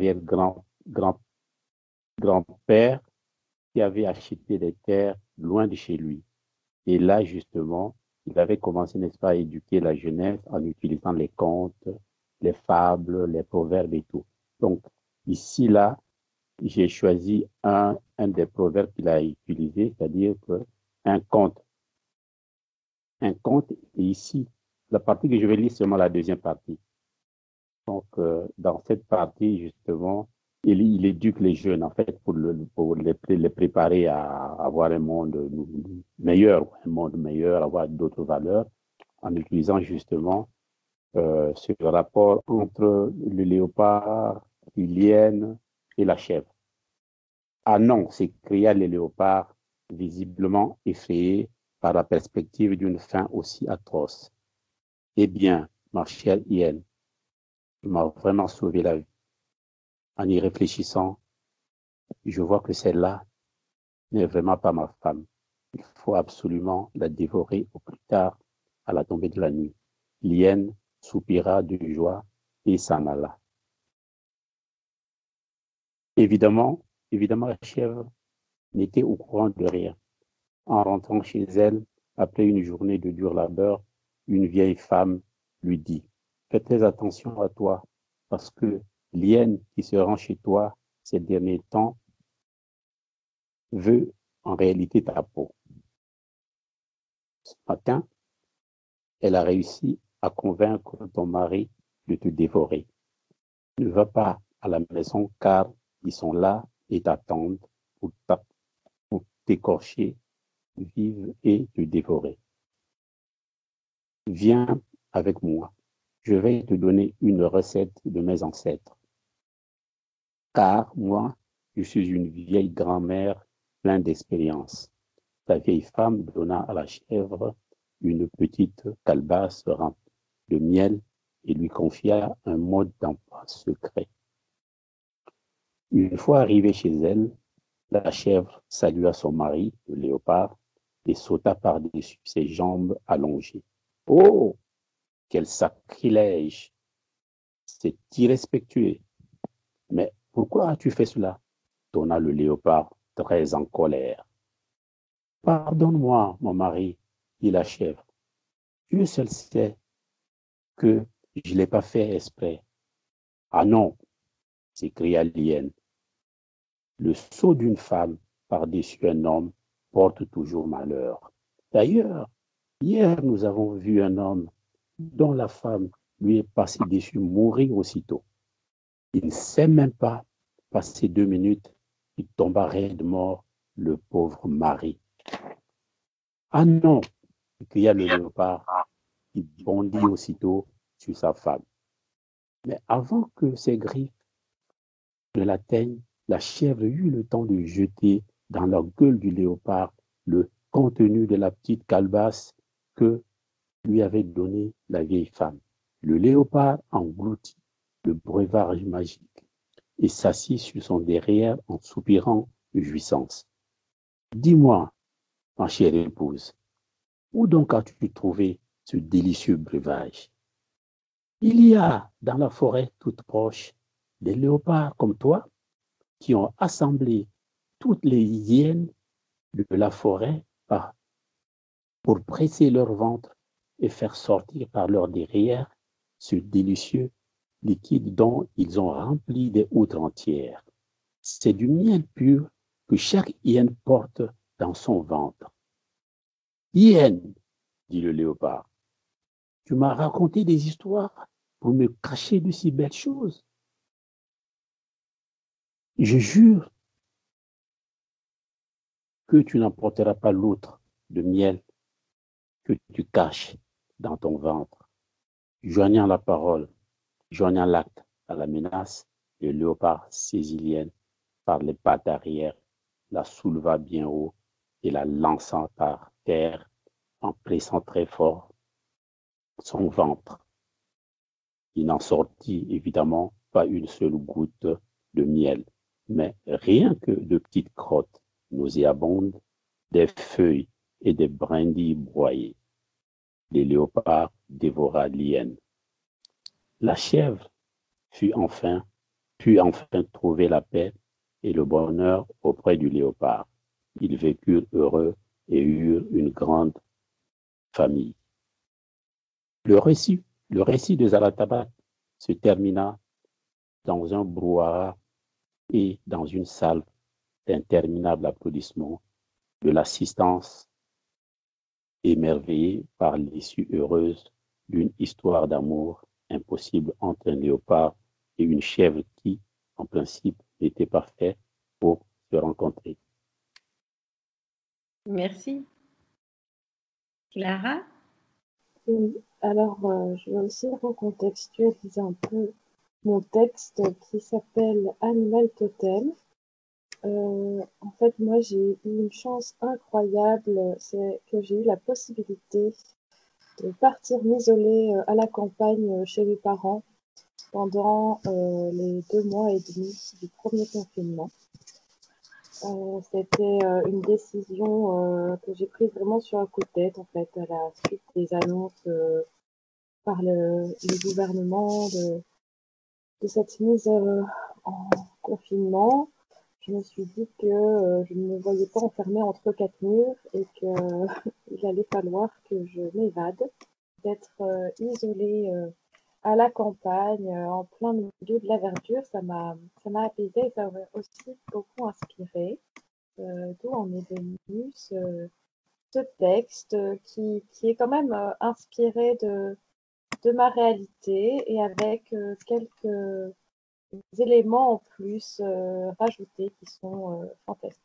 arrière-grands-pères qui avait acheté des terres loin de chez lui. Et là, justement, il avait commencé, n'est-ce pas, à éduquer la jeunesse en utilisant les contes, les fables, les proverbes et tout. Donc, ici, là, j'ai choisi un des proverbes qu'il a utilisé, c'est-à-dire que un conte. Un conte, et ici, la partie que je vais lire, c'est seulement la deuxième partie. Donc, dans cette partie, justement, il éduque les jeunes, en fait, pour les préparer à avoir un monde meilleur, avoir d'autres valeurs, en utilisant justement ce rapport entre le léopard, l'hyène et la chèvre. Ah non, s'écria le léopard, visiblement effrayé par la perspective d'une fin aussi atroce. Eh bien, ma chère hyène, tu m'as vraiment sauvé la vie. En y réfléchissant, je vois que celle-là n'est vraiment pas ma femme. Il faut absolument la dévorer au plus tard, à la tombée de la nuit. L'hyène soupira de joie et s'en alla. Évidemment, la chèvre n'était au courant de rien. En rentrant chez elle, après une journée de dur labeur, une vieille femme lui dit « Fais très attention à toi, parce que l'hyène qui se rend chez toi ces derniers temps veut en réalité ta peau. » Ce matin, elle a réussi à convaincre ton mari de te dévorer. Ne va pas à la maison car ils sont là et t'attendent pour t'écorcher vive et te dévorer. Viens avec moi. Je vais te donner une recette de mes ancêtres. Car moi, je suis une vieille grand-mère pleine d'expérience. La vieille femme donna à la chèvre une petite calebasse remplie de miel et lui confia un mode d'emploi secret. Une fois arrivée chez elle, la chèvre salua son mari, le léopard, et sauta par-dessus ses jambes allongées. « Oh, quel sacrilège! C'est irrespectueux. Mais pourquoi as-tu fait cela ?» donna le léopard, très en colère. « Pardonne-moi, mon mari, dit la chèvre. Dieu seul sait que je ne l'ai pas fait exprès. »« Ah non, s'écria l'hyène. Le sceau d'une femme par-dessus un homme porte toujours malheur. D'ailleurs, hier nous avons vu un homme dont la femme lui est passée dessus mourir aussitôt. Il ne sait même pas passer 2 minutes, il tomba raide mort, le pauvre mari. Ah non, cria le léopard, qui bondit aussitôt sur sa femme. Mais avant que ses griffes ne l'atteignent, la chèvre eut le temps de jeter dans la gueule du léopard le contenu de la petite calebasse que lui avait donné la vieille femme. Le léopard engloutit le breuvage magique et s'assit sur son derrière en soupirant de jouissance. « Dis-moi, ma chère épouse, où donc as-tu trouvé ce délicieux breuvage? Il y a dans la forêt toute proche des léopards comme toi qui ont assemblé toutes les hyènes de la forêt pour presser leur ventre et faire sortir par leur derrière ce délicieux liquide dont ils ont rempli des outres entières. C'est du miel pur que chaque hyène porte dans son ventre. « Hyène, dit le léopard, tu m'as raconté des histoires pour me cacher de si belles choses. Je jure que tu n'emporteras pas l'outre de miel que tu caches dans ton ventre. » Joignant la parole, joignant l'acte à la menace, Le léopard saisit l'hyène par les pattes arrière, la souleva bien haut et la lança par terre en pressant très fort son ventre. Il n'en sortit évidemment pas une seule goutte de miel, mais rien que de petites crottes nauséabondes, des feuilles et des brindilles broyées. Le léopard dévora l'hyène. La chèvre put enfin trouver la paix et le bonheur auprès du léopard. Ils vécurent heureux et eurent une grande famille. Le récit de Zalatabat se termina dans un brouhaha et dans une salle d'interminables applaudissements de l'assistance émerveillée par l'issue heureuse d'une histoire d'amour impossible entre un léopard et une chèvre qui, en principe, n'était pas fait pour se rencontrer. Merci. Clara? Oui, alors je vais aussi recontextualiser un peu mon texte qui s'appelle Animal Totem. En fait, moi, j'ai eu une chance incroyable, c'est que j'ai eu la possibilité de partir m'isoler à la campagne chez mes parents pendant les 2 mois et demi du premier confinement. C'était une décision que j'ai prise vraiment sur un coup de tête, en fait, à la suite des annonces par le gouvernement de cette mise en confinement. Je me suis dit que je ne me voyais pas enfermée entre 4 murs et qu'il allait falloir que je m'évade, d'être isolée à la campagne, en plein milieu de la verdure. Ça m'a apaisée et ça m'a aussi beaucoup inspiré. D'où en est venu ce texte qui est quand même inspiré de ma réalité et avec quelques éléments en plus rajoutés qui sont fantastiques.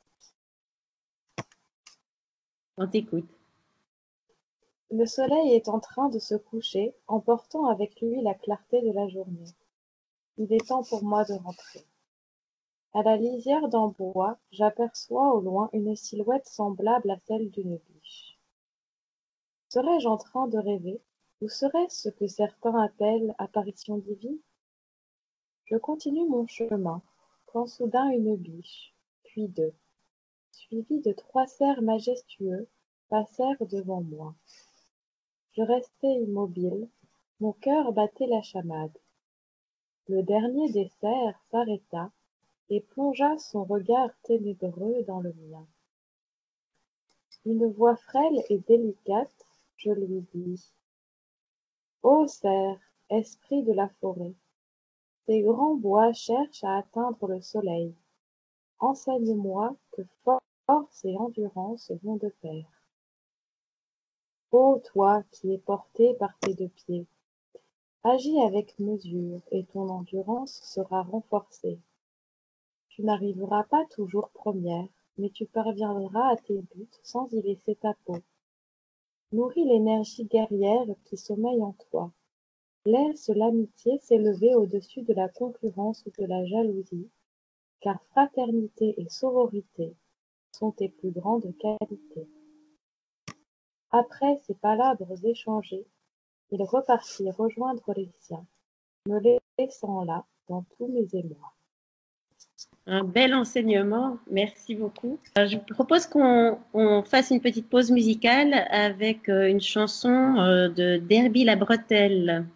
On t'écoute. Le soleil est en train de se coucher, emportant avec lui la clarté de la journée. Il est temps pour moi de rentrer. À la lisière d'un bois, j'aperçois au loin une silhouette semblable à celle d'une biche. Serais-je en train de rêver, ou serait-ce ce que certains appellent apparition divine? Je continue mon chemin, quand soudain une biche, puis 2, suivis de 3 cerfs majestueux, passèrent devant moi. Je restai immobile, mon cœur battait la chamade. Le dernier des cerfs s'arrêta et plongea son regard ténébreux dans le mien. D'une voix frêle et délicate, je lui dis « Ô cerf, esprit de la forêt, ces grands bois cherchent à atteindre le soleil. Enseigne-moi que force et endurance vont de pair. Ô toi qui es porté par tes 2 pieds, agis avec mesure et ton endurance sera renforcée. Tu n'arriveras pas toujours première, mais tu parviendras à tes buts sans y laisser ta peau. Nourris l'énergie guerrière qui sommeille en toi. Laisse l'amitié s'élever au-dessus de la concurrence ou de la jalousie, car fraternité et sororité sont tes plus grandes qualités. » Après ces palabres échangées, il repartit rejoindre les siens, me laissant là dans tous mes émois. Un bel enseignement, merci beaucoup. Je propose qu'on fasse une petite pause musicale avec une chanson de Derby la Bretelle.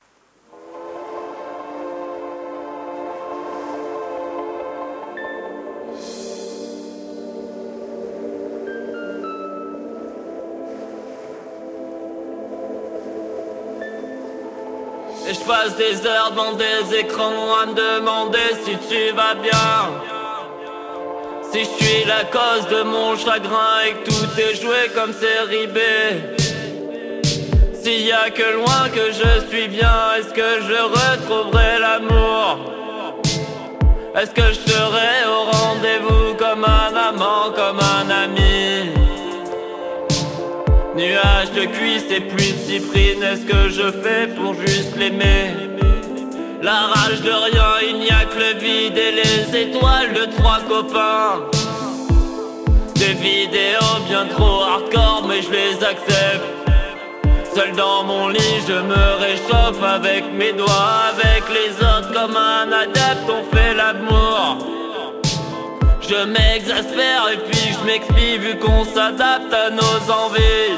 Et je passe des heures devant des écrans à me demander si tu vas bien. Si je suis la cause de mon chagrin et que tout est joué comme série B. S'il y a que loin que je suis bien, est-ce que je retrouverai l'amour? Est-ce que je serai au rendez-vous comme un amant, comme un ami? Nuages de cuisse et pluie de cyprine, est-ce que je fais pour juste l'aimer? La rage de rien, il n'y a que le vide et les étoiles de trois copains. Des vidéos bien trop hardcore mais je les accepte. Seul dans mon lit je me réchauffe avec mes doigts. Avec les autres comme un adepte on fait l'amour. Je m'exaspère et puis je m'explie vu qu'on s'adapte à nos envies.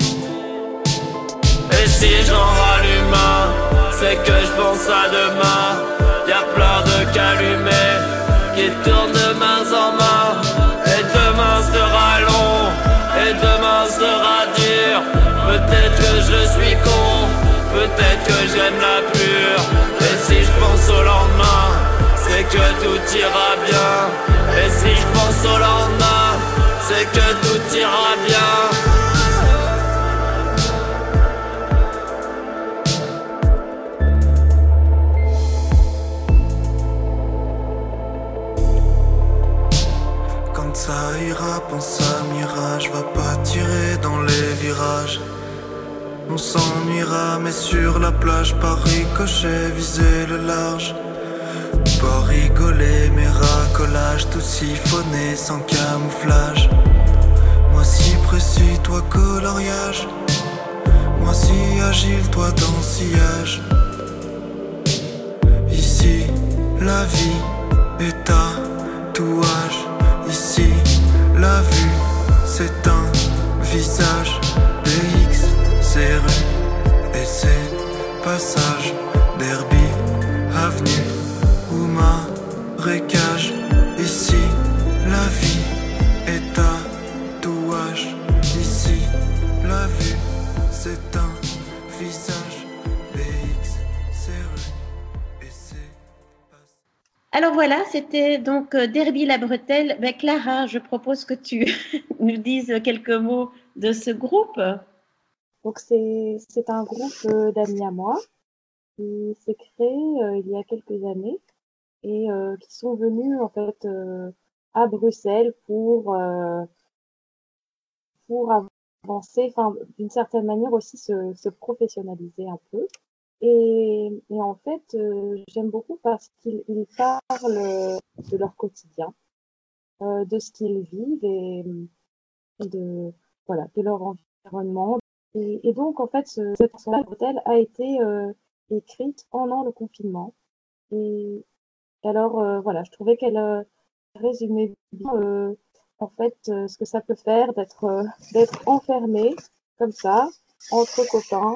Et si j'en rallume un, c'est que je pense à demain. Y'a plein de calumets qui tournent de main en main. Et demain sera long, et demain sera dur. Peut-être que je suis con, peut-être que j'aime la pure. Et si je pense au lendemain, c'est que tout ira bien. Et si je pense au lendemain, c'est que tout ira bien. Ça ira, pense à mirage, va pas tirer dans les virages. On s'ennuiera, mais sur la plage, par ricochet, viser le large. Pas rigoler, mais racolage, tout siphonné sans camouflage. Moi si précis, toi coloriage. Moi si agile, toi dans sillage. Ici, la vie est tatouage. Ici, la vue, c'est un visage. BX, c'est rue et c'est passage. Derby, avenue ou marécage. Ici, la vie est tatouage. Ici, la vue, c'est un visage. BX, c'est rue et c'est passage. Alors voilà, c'était donc Derby la Bretelle. Ben, Clara, je propose que tu nous dises quelques mots de ce groupe. Donc c'est un groupe d'amis à moi qui s'est créé il y a quelques années et qui sont venus en fait à Bruxelles pour avancer, enfin d'une certaine manière aussi se professionnaliser un peu. Et en fait, j'aime beaucoup parce qu'ils parlent de leur quotidien, de ce qu'ils vivent et de leur environnement. Et donc, en fait, cette chanson-là, Bretelle, a été écrite pendant le confinement. Et alors, je trouvais qu'elle résumait bien, en fait, ce que ça peut faire d'être enfermé comme ça, entre copains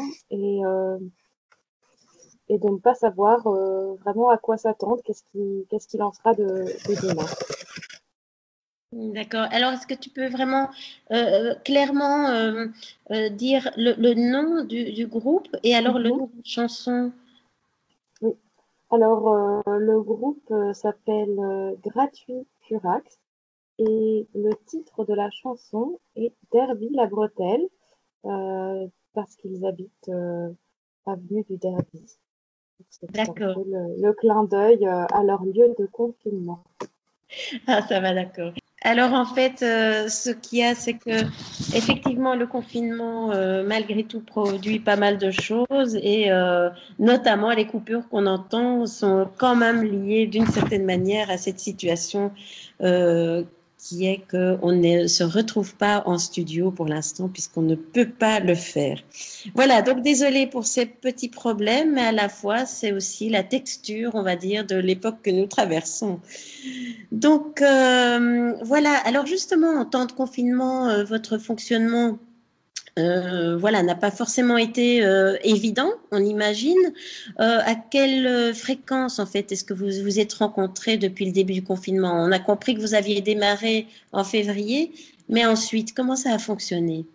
et de ne pas savoir vraiment à quoi s'attendre, qu'est-ce qu'il en sera de demain. D'accord. Alors, est-ce que tu peux vraiment clairement dire le nom du groupe et alors le nom de la chanson? Oui. Alors, le groupe s'appelle Gratuit Furax et le titre de la chanson est Derby la Bretelle parce qu'ils habitent avenue du Derby. D'accord. Le clin d'œil à leur lieu de confinement. Ah, ça va, d'accord. Alors, en fait, ce qu'il y a, c'est que effectivement, le confinement, malgré tout, produit pas mal de choses et notamment les coupures qu'on entend sont quand même liées d'une certaine manière à cette situation qui est qu'on ne se retrouve pas en studio pour l'instant puisqu'on ne peut pas le faire. Voilà, donc désolée pour ces petits problèmes, mais à la fois, c'est aussi la texture, on va dire, de l'époque que nous traversons. Donc, voilà. Alors, justement, en temps de confinement, votre fonctionnement n'a pas forcément été évident, on imagine. À quelle fréquence, en fait, est-ce que vous vous êtes rencontrés depuis le début du confinement? On a compris que vous aviez démarré en février, mais ensuite, comment ça a fonctionné?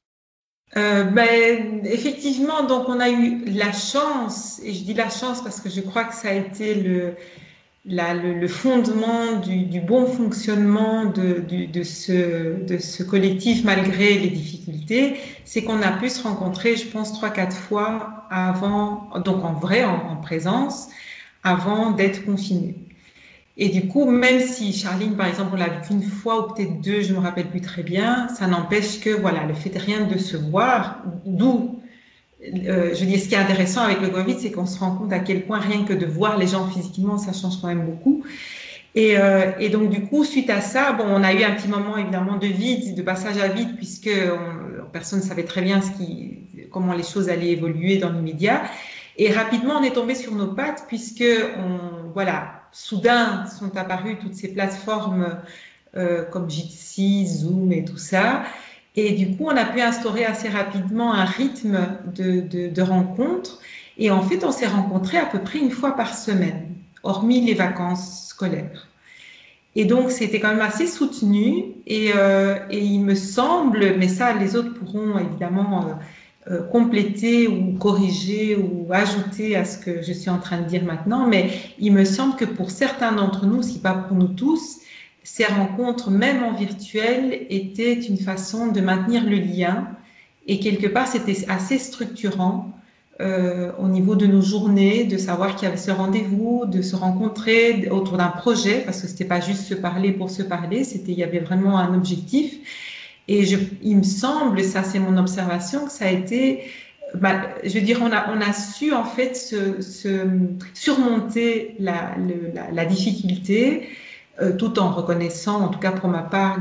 Effectivement, donc on a eu la chance, et je dis la chance parce que je crois que ça a été le fondement du bon fonctionnement de ce collectif malgré les difficultés, c'est qu'on a pu se rencontrer, je pense, 3-4 fois avant, donc en vrai, en présence, avant d'être confinés. Et du coup, même si Charline, par exemple, on l'a vu qu'une fois ou peut-être 2, je ne me rappelle plus très bien, ça n'empêche que, voilà, le fait de rien de se voir, d'où je veux dire, ce qui est intéressant avec le Covid, c'est qu'on se rend compte à quel point rien que de voir les gens physiquement, ça change quand même beaucoup. Et donc, du coup, suite à ça, bon, on a eu un petit moment, évidemment, de vide, de passage à vide, puisque personne ne savait très bien comment les choses allaient évoluer dans l'immédiat. Et rapidement, on est tombé sur nos pattes, puisque, voilà, soudain sont apparues toutes ces plateformes comme Jitsi, Zoom et tout ça. Et du coup, on a pu instaurer assez rapidement un rythme de rencontres. Et en fait, on s'est rencontrés à peu près une fois par semaine, hormis les vacances scolaires. Et donc, c'était quand même assez soutenu. Et il me semble, mais ça, les autres pourront évidemment compléter ou corriger ou ajouter à ce que je suis en train de dire maintenant. Mais il me semble que pour certains d'entre nous, si pas pour nous tous, ces rencontres, même en virtuel, étaient une façon de maintenir le lien. Et quelque part, c'était assez structurant au niveau de nos journées, de savoir qu'il y avait ce rendez-vous, de se rencontrer autour d'un projet, parce que c'était pas juste se parler pour se parler, il y avait vraiment un objectif. Et il me semble, ça c'est mon observation, que ça a été, je veux dire, on a su en fait surmonter la difficulté, tout en reconnaissant, en tout cas pour ma part,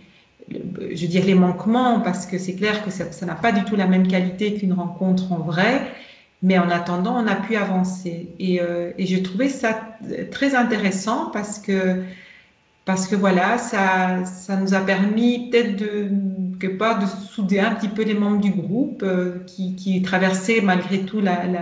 je veux dire les manquements, parce que c'est clair que ça n'a pas du tout la même qualité qu'une rencontre en vrai, mais en attendant, on a pu avancer. Et je trouvais ça très intéressant parce que voilà, ça nous a permis peut-être de souder un petit peu les membres du groupe qui traversaient malgré tout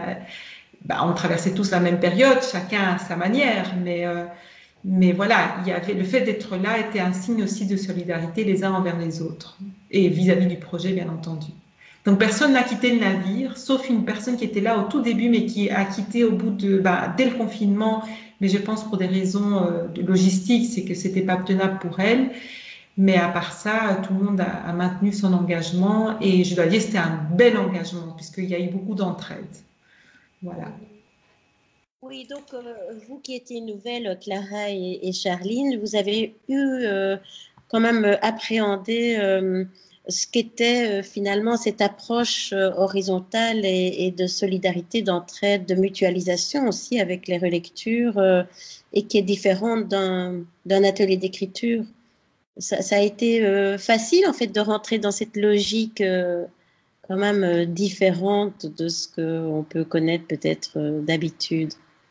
on traversait tous la même période, chacun à sa manière, mais voilà, le fait d'être là était un signe aussi de solidarité les uns envers les autres et vis-à-vis du projet, bien entendu. Donc personne n'a quitté le navire, sauf une personne qui était là au tout début, mais qui a quitté dès le confinement. Mais je pense pour des raisons de logistique, c'est que c'était pas tenable pour elle. Mais à part ça, tout le monde a maintenu son engagement et je dois dire c'était un bel engagement puisqu'il y a eu beaucoup d'entraide. Voilà. Oui, donc vous qui étiez nouvelles, Clara et Charline, vous avez eu quand même appréhendé ce qu'était finalement cette approche horizontale et de solidarité, d'entraide, de mutualisation aussi avec les relectures et qui est différente d'un atelier d'écriture. Ça a été facile en fait de rentrer dans cette logique quand même différente de ce qu'on peut connaître peut-être d'habitude.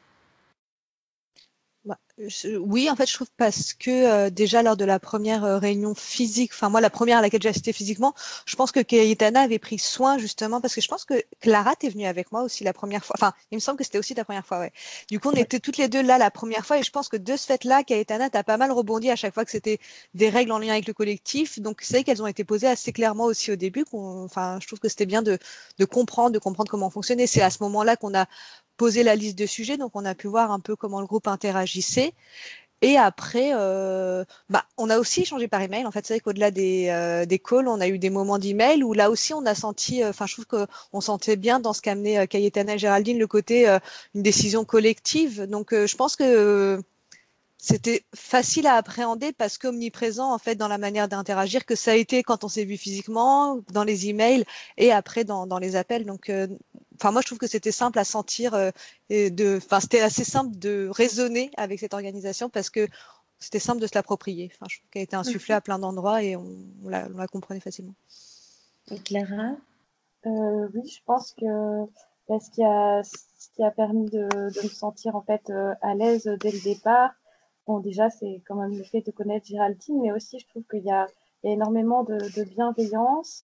Oui, en fait, je trouve parce que déjà lors de la première réunion physique, enfin moi la première à laquelle j'ai assisté physiquement, je pense que Cayetana avait pris soin justement parce que je pense que Clara t'es venue avec moi aussi la première fois. Enfin, il me semble que c'était aussi ta première fois, ouais. Du coup, on était toutes les deux là la première fois et je pense que de ce fait-là, Cayetana t'as pas mal rebondi à chaque fois que c'était des règles en lien avec le collectif. Donc c'est vrai qu'elles ont été posées assez clairement aussi au début. Enfin, je trouve que c'était bien de comprendre comment fonctionnait. C'est à ce moment-là qu'on a posé la liste de sujets, donc on a pu voir un peu comment le groupe interagissait. Et après, on a aussi échangé par email. En fait, c'est vrai qu'au-delà des calls, on a eu des moments d'email où là aussi, on a senti, je trouve qu'on sentait bien dans ce qu'amenait Cayetana et Géraldine, le côté une décision collective. Donc, je pense que c'était facile à appréhender parce qu'omniprésent en fait dans la manière d'interagir que ça a été quand on s'est vu physiquement, dans les emails et après dans les appels. Donc, moi je trouve que c'était simple à sentir c'était assez simple de raisonner avec cette organisation parce que c'était simple de se l'approprier. Je trouve qu'elle a été insufflée à plein d'endroits et on la comprenait facilement. Et Clara? Oui, je pense que ce qui a permis de me sentir en fait à l'aise dès le départ. Bon, déjà, c'est quand même le fait de connaître Géraldine, mais aussi, je trouve qu'il y a énormément de bienveillance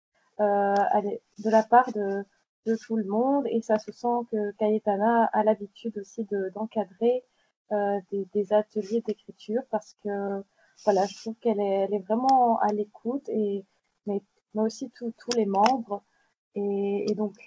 de la part de tout le monde, et ça se sent que Cayetana a l'habitude aussi d'encadrer des ateliers d'écriture, parce que voilà, je trouve qu'elle est vraiment à l'écoute, mais aussi tous les membres. Et donc,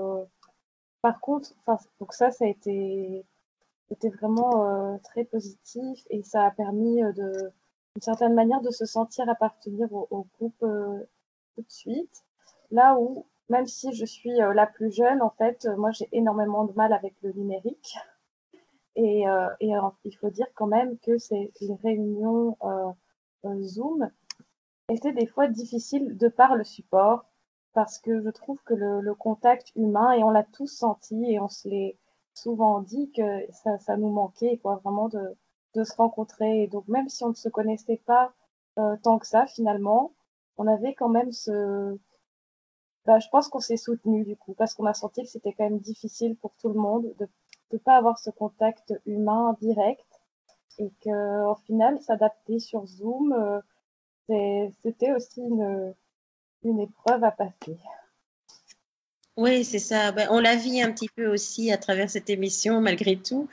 par contre, donc ça a été vraiment très positif et ça a permis d'une certaine manière de se sentir appartenir au groupe tout de suite. Là où, même si je suis la plus jeune, en fait, moi j'ai énormément de mal avec le numérique. Et il faut dire quand même que les réunions Zoom étaient des fois difficiles de par le support. parce que je trouve que le contact humain, et on l'a tous senti et on se l'est souvent dit que ça nous manquait, quoi, vraiment de se rencontrer. Et donc, même si on ne se connaissait pas tant que ça, finalement, on avait quand même je pense qu'on s'est soutenus du coup, parce qu'on a senti que c'était quand même difficile pour tout le monde de ne pas avoir ce contact humain direct et qu'au final, s'adapter sur Zoom, c'était aussi une épreuve à passer. Oui, c'est ça. Ben, on la vit un petit peu aussi à travers cette émission, malgré tout.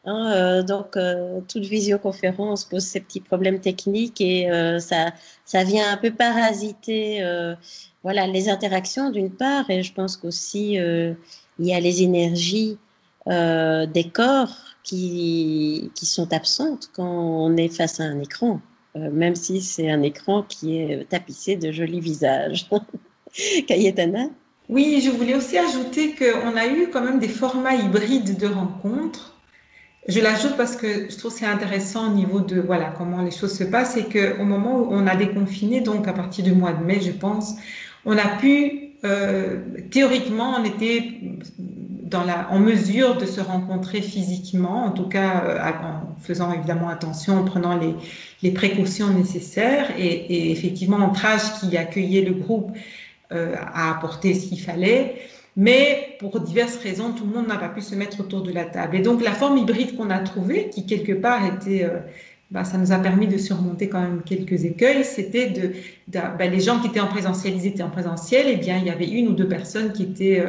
Toute visioconférence pose ces petits problèmes techniques et ça vient un peu parasiter les interactions d'une part. Et je pense qu'aussi, il y a les énergies des corps qui sont absentes quand on est face à un écran, même si c'est un écran qui est tapissé de jolis visages. Cayetana? Oui, je voulais aussi ajouter qu'on a eu quand même des formats hybrides de rencontres. Je l'ajoute parce que je trouve que c'est intéressant au niveau de comment les choses se passent et qu'au moment où on a déconfiné, donc à partir du mois de mai, je pense, on a pu, théoriquement, on était en mesure de se rencontrer physiquement, en tout cas en faisant évidemment attention, en prenant les précautions nécessaires et effectivement, Entrage qui accueillait le groupe a apporté ce qu'il fallait, mais pour diverses raisons, tout le monde n'a pas pu se mettre autour de la table. Et donc, la forme hybride qu'on a trouvée, qui quelque part était, ça nous a permis de surmonter quand même quelques écueils, c'était les gens qui étaient en présentiel, ils étaient en présentiel, et bien, il y avait une ou deux personnes qui étaient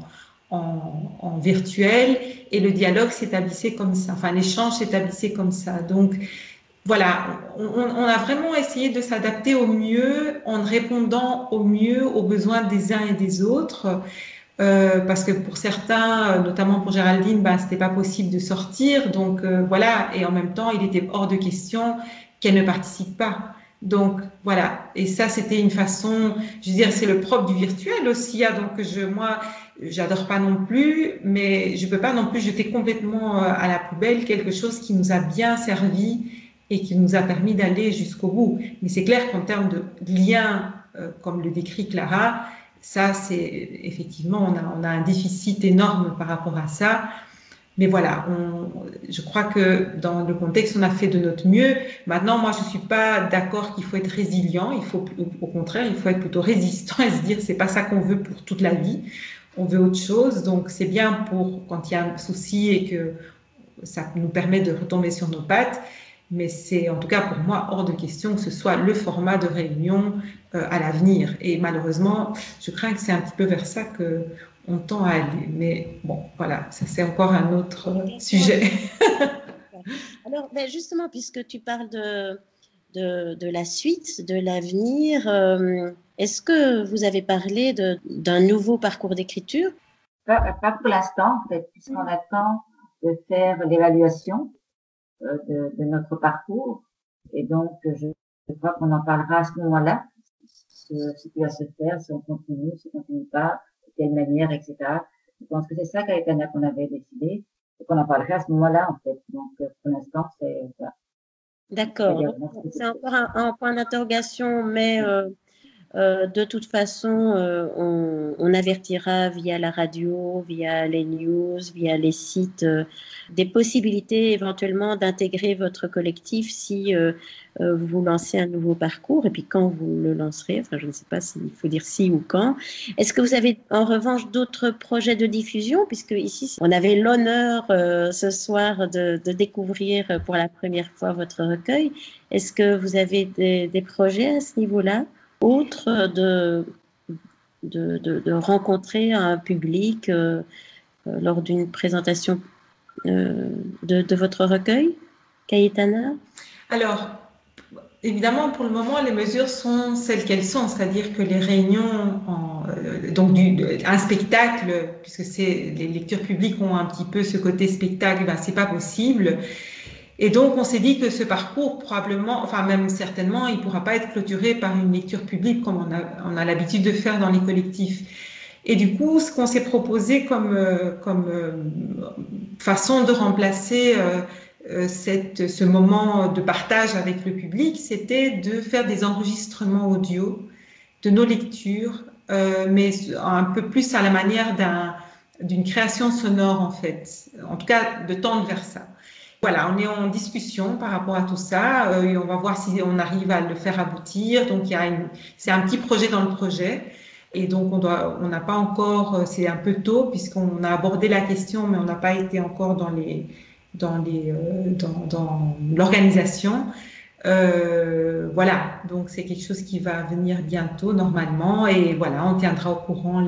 en virtuel, et le dialogue s'établissait comme ça, enfin, l'échange s'établissait comme ça. Donc, voilà, on a vraiment essayé de s'adapter au mieux en répondant au mieux aux besoins des uns et des autres, parce que pour certains, notamment pour Géraldine, c'était pas possible de sortir, donc et en même temps, il était hors de question qu'elle ne participe pas. Donc voilà, et ça c'était une façon, je veux dire, c'est le propre du virtuel aussi, donc moi, j'adore pas non plus, mais je peux pas non plus jeter complètement à la poubelle quelque chose qui nous a bien servi et qui nous a permis d'aller jusqu'au bout. Mais c'est clair qu'en termes de liens, comme le décrit Clara, ça, c'est effectivement, on a un déficit énorme par rapport à ça. Mais voilà, je crois que dans le contexte, on a fait de notre mieux. Maintenant, moi, je suis pas d'accord qu'il faut être résilient. Au contraire, il faut être plutôt résistant et se dire, c'est pas ça qu'on veut pour toute la vie. On veut autre chose. Donc, c'est bien pour quand il y a un souci et que ça nous permet de retomber sur nos pattes. Mais c'est en tout cas pour moi hors de question que ce soit le format de réunion à l'avenir. Et malheureusement, je crains que c'est un petit peu vers ça qu'on tend à aller. Mais bon, voilà, ça c'est encore un autre sujet. Alors, justement, puisque tu parles de la suite, de l'avenir, est-ce que vous avez parlé d'un nouveau parcours d'écriture? Pas pour l'instant, en fait, puisqu'on attend de faire l'évaluation de notre parcours. Et donc, je crois qu'on en parlera à ce moment-là, ce qui va se faire, si on continue pas, de quelle manière, etc. Je pense que c'est ça qu'on avait décidé, et qu'on en parlera à ce moment-là, en fait. Donc, pour l'instant, c'est ça. D'accord. C'est encore un point d'interrogation, mais de toute façon, on avertira via la radio, via les news, via les sites, des possibilités éventuellement d'intégrer votre collectif si vous lancez un nouveau parcours et puis quand vous le lancerez, enfin je ne sais pas s'il faut dire si ou quand. Est-ce que vous avez en revanche d'autres projets de diffusion, puisque ici on avait l'honneur ce soir de découvrir pour la première fois votre recueil. Est-ce que vous avez des projets à ce niveau-là? Autre de rencontrer un public lors d'une présentation de votre recueil, Cayetana? Alors, évidemment, pour le moment, les mesures sont celles qu'elles sont, c'est-à-dire que les réunions, un spectacle, puisque les lectures publiques ont un petit peu ce côté spectacle, c'est pas possible. Et donc, on s'est dit que ce parcours, probablement, enfin même certainement, il ne pourra pas être clôturé par une lecture publique comme on a l'habitude de faire dans les collectifs. Et du coup, ce qu'on s'est proposé comme façon de remplacer ce moment de partage avec le public, c'était de faire des enregistrements audio de nos lectures mais un peu plus à la manière d'une création sonore en fait, en tout cas de tendre vers ça. Voilà, on est en discussion par rapport à tout ça et on va voir si on arrive à le faire aboutir. Donc c'est un petit projet dans le projet et donc on n'a pas encore, c'est un peu tôt puisqu'on a abordé la question, mais on n'a pas été encore dans l'organisation. Voilà, donc c'est quelque chose qui va venir bientôt normalement et voilà, on tiendra au courant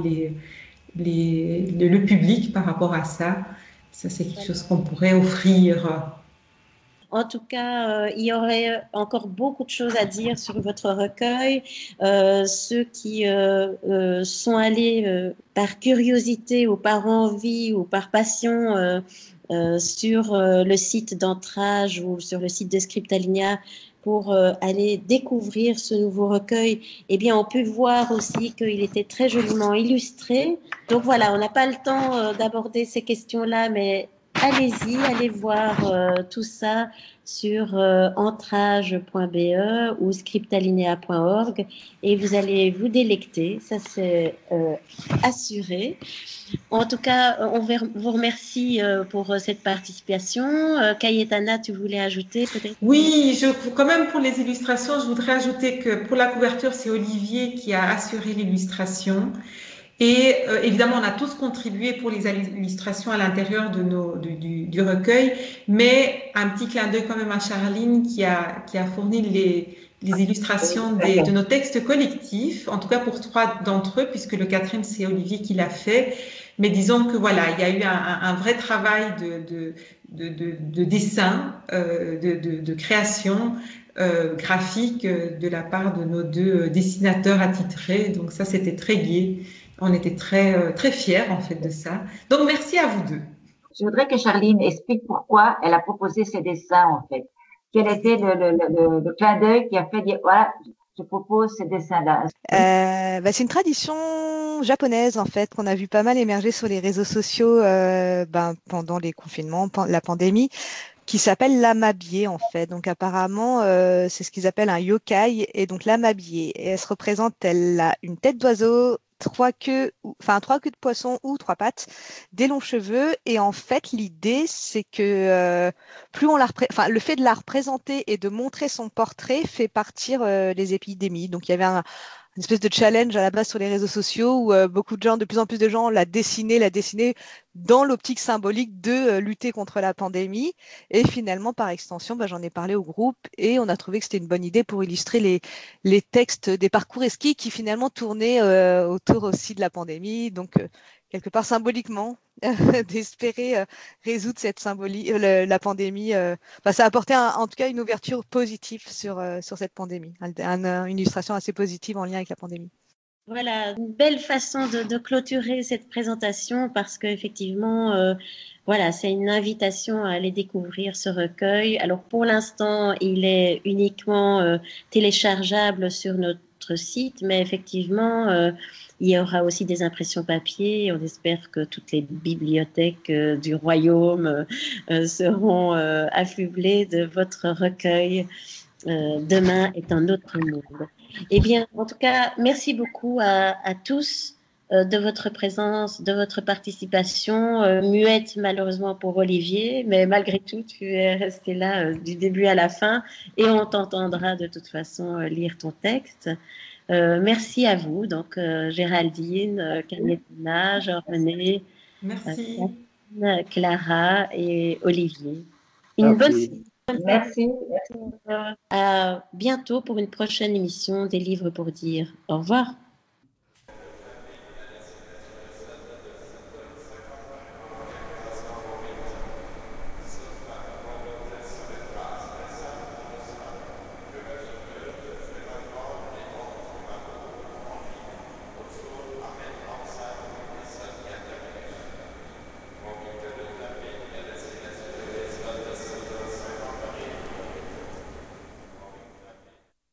le public par rapport à ça. Ça, c'est quelque chose qu'on pourrait offrir. En tout cas, il y aurait encore beaucoup de choses à dire sur votre recueil. Ceux qui sont allés par curiosité ou par envie ou par passion sur le site d'Entrage ou sur le site de Scriptalinea pour aller découvrir ce nouveau recueil, eh bien, on peut voir aussi qu'il était très joliment illustré. Donc voilà, on n'a pas le temps d'aborder ces questions-là, mais allez-y, allez voir tout ça sur entrage.be ou scriptalinea.org et vous allez vous délecter, ça c'est assuré. En tout cas, on vous remercie pour cette participation. Cayetana, tu voulais ajouter peut-être? Oui, quand même pour les illustrations, je voudrais ajouter que pour la couverture, c'est Olivier qui a assuré l'illustration. Et évidemment, on a tous contribué pour les illustrations à l'intérieur du recueil, mais un petit clin d'œil quand même à Charline qui a fourni les illustrations de nos textes collectifs, en tout cas pour 3 d'entre eux, puisque le 4e, c'est Olivier qui l'a fait. Mais disons que voilà, il y a eu un vrai travail de dessin, de création graphique de la part de nos 2 dessinateurs attitrés. Donc ça, c'était très gai. On était très, très fiers en fait de ça. Donc merci à vous 2. Je voudrais que Charline explique pourquoi elle a proposé ces dessins en fait. Quel était le clin d'œil qui a fait dire voilà, je propose ces dessins-là. C'est une tradition japonaise en fait qu'on a vu pas mal émerger sur les réseaux sociaux pendant les confinements, la pandémie, qui s'appelle l'amabie en fait. Donc apparemment, c'est ce qu'ils appellent un yokai et donc l'amabie. Et elle se représente, elle a une tête d'oiseau, 3 queues de poisson ou 3 pattes, des longs cheveux. Et en fait, l'idée, c'est que plus on le fait de la représenter et de montrer son portrait fait partir les épidémies. Donc il y avait une espèce de challenge à la base sur les réseaux sociaux où de plus en plus de gens la dessinaient dans l'optique symbolique de lutter contre la pandémie. Et finalement, par extension, j'en ai parlé au groupe et on a trouvé que c'était une bonne idée pour illustrer les textes des parcours esquis qui finalement tournaient autour aussi de la pandémie. Donc, quelque part symboliquement, d'espérer résoudre cette la pandémie. Ça a apporté en tout cas une ouverture positive sur cette pandémie, une illustration assez positive en lien avec la pandémie. Voilà, une belle façon de clôturer cette présentation parce qu'effectivement, c'est une invitation à aller découvrir ce recueil. Alors pour l'instant, il est uniquement téléchargeable sur notre site, mais effectivement, il y aura aussi des impressions papier. On espère que toutes les bibliothèques du royaume seront affublées de votre recueil. Demain est un autre monde. Eh bien, en tout cas, merci beaucoup à tous de votre présence, de votre participation. Muette, malheureusement, pour Olivier, mais malgré tout, tu es resté là du début à la fin et on t'entendra de toute façon lire ton texte. Merci à vous, donc Géraldine, Cayetana, Jean-René, Clara et Olivier. Une bonne Merci. À bientôt pour une prochaine émission des livres pour dire. Au revoir.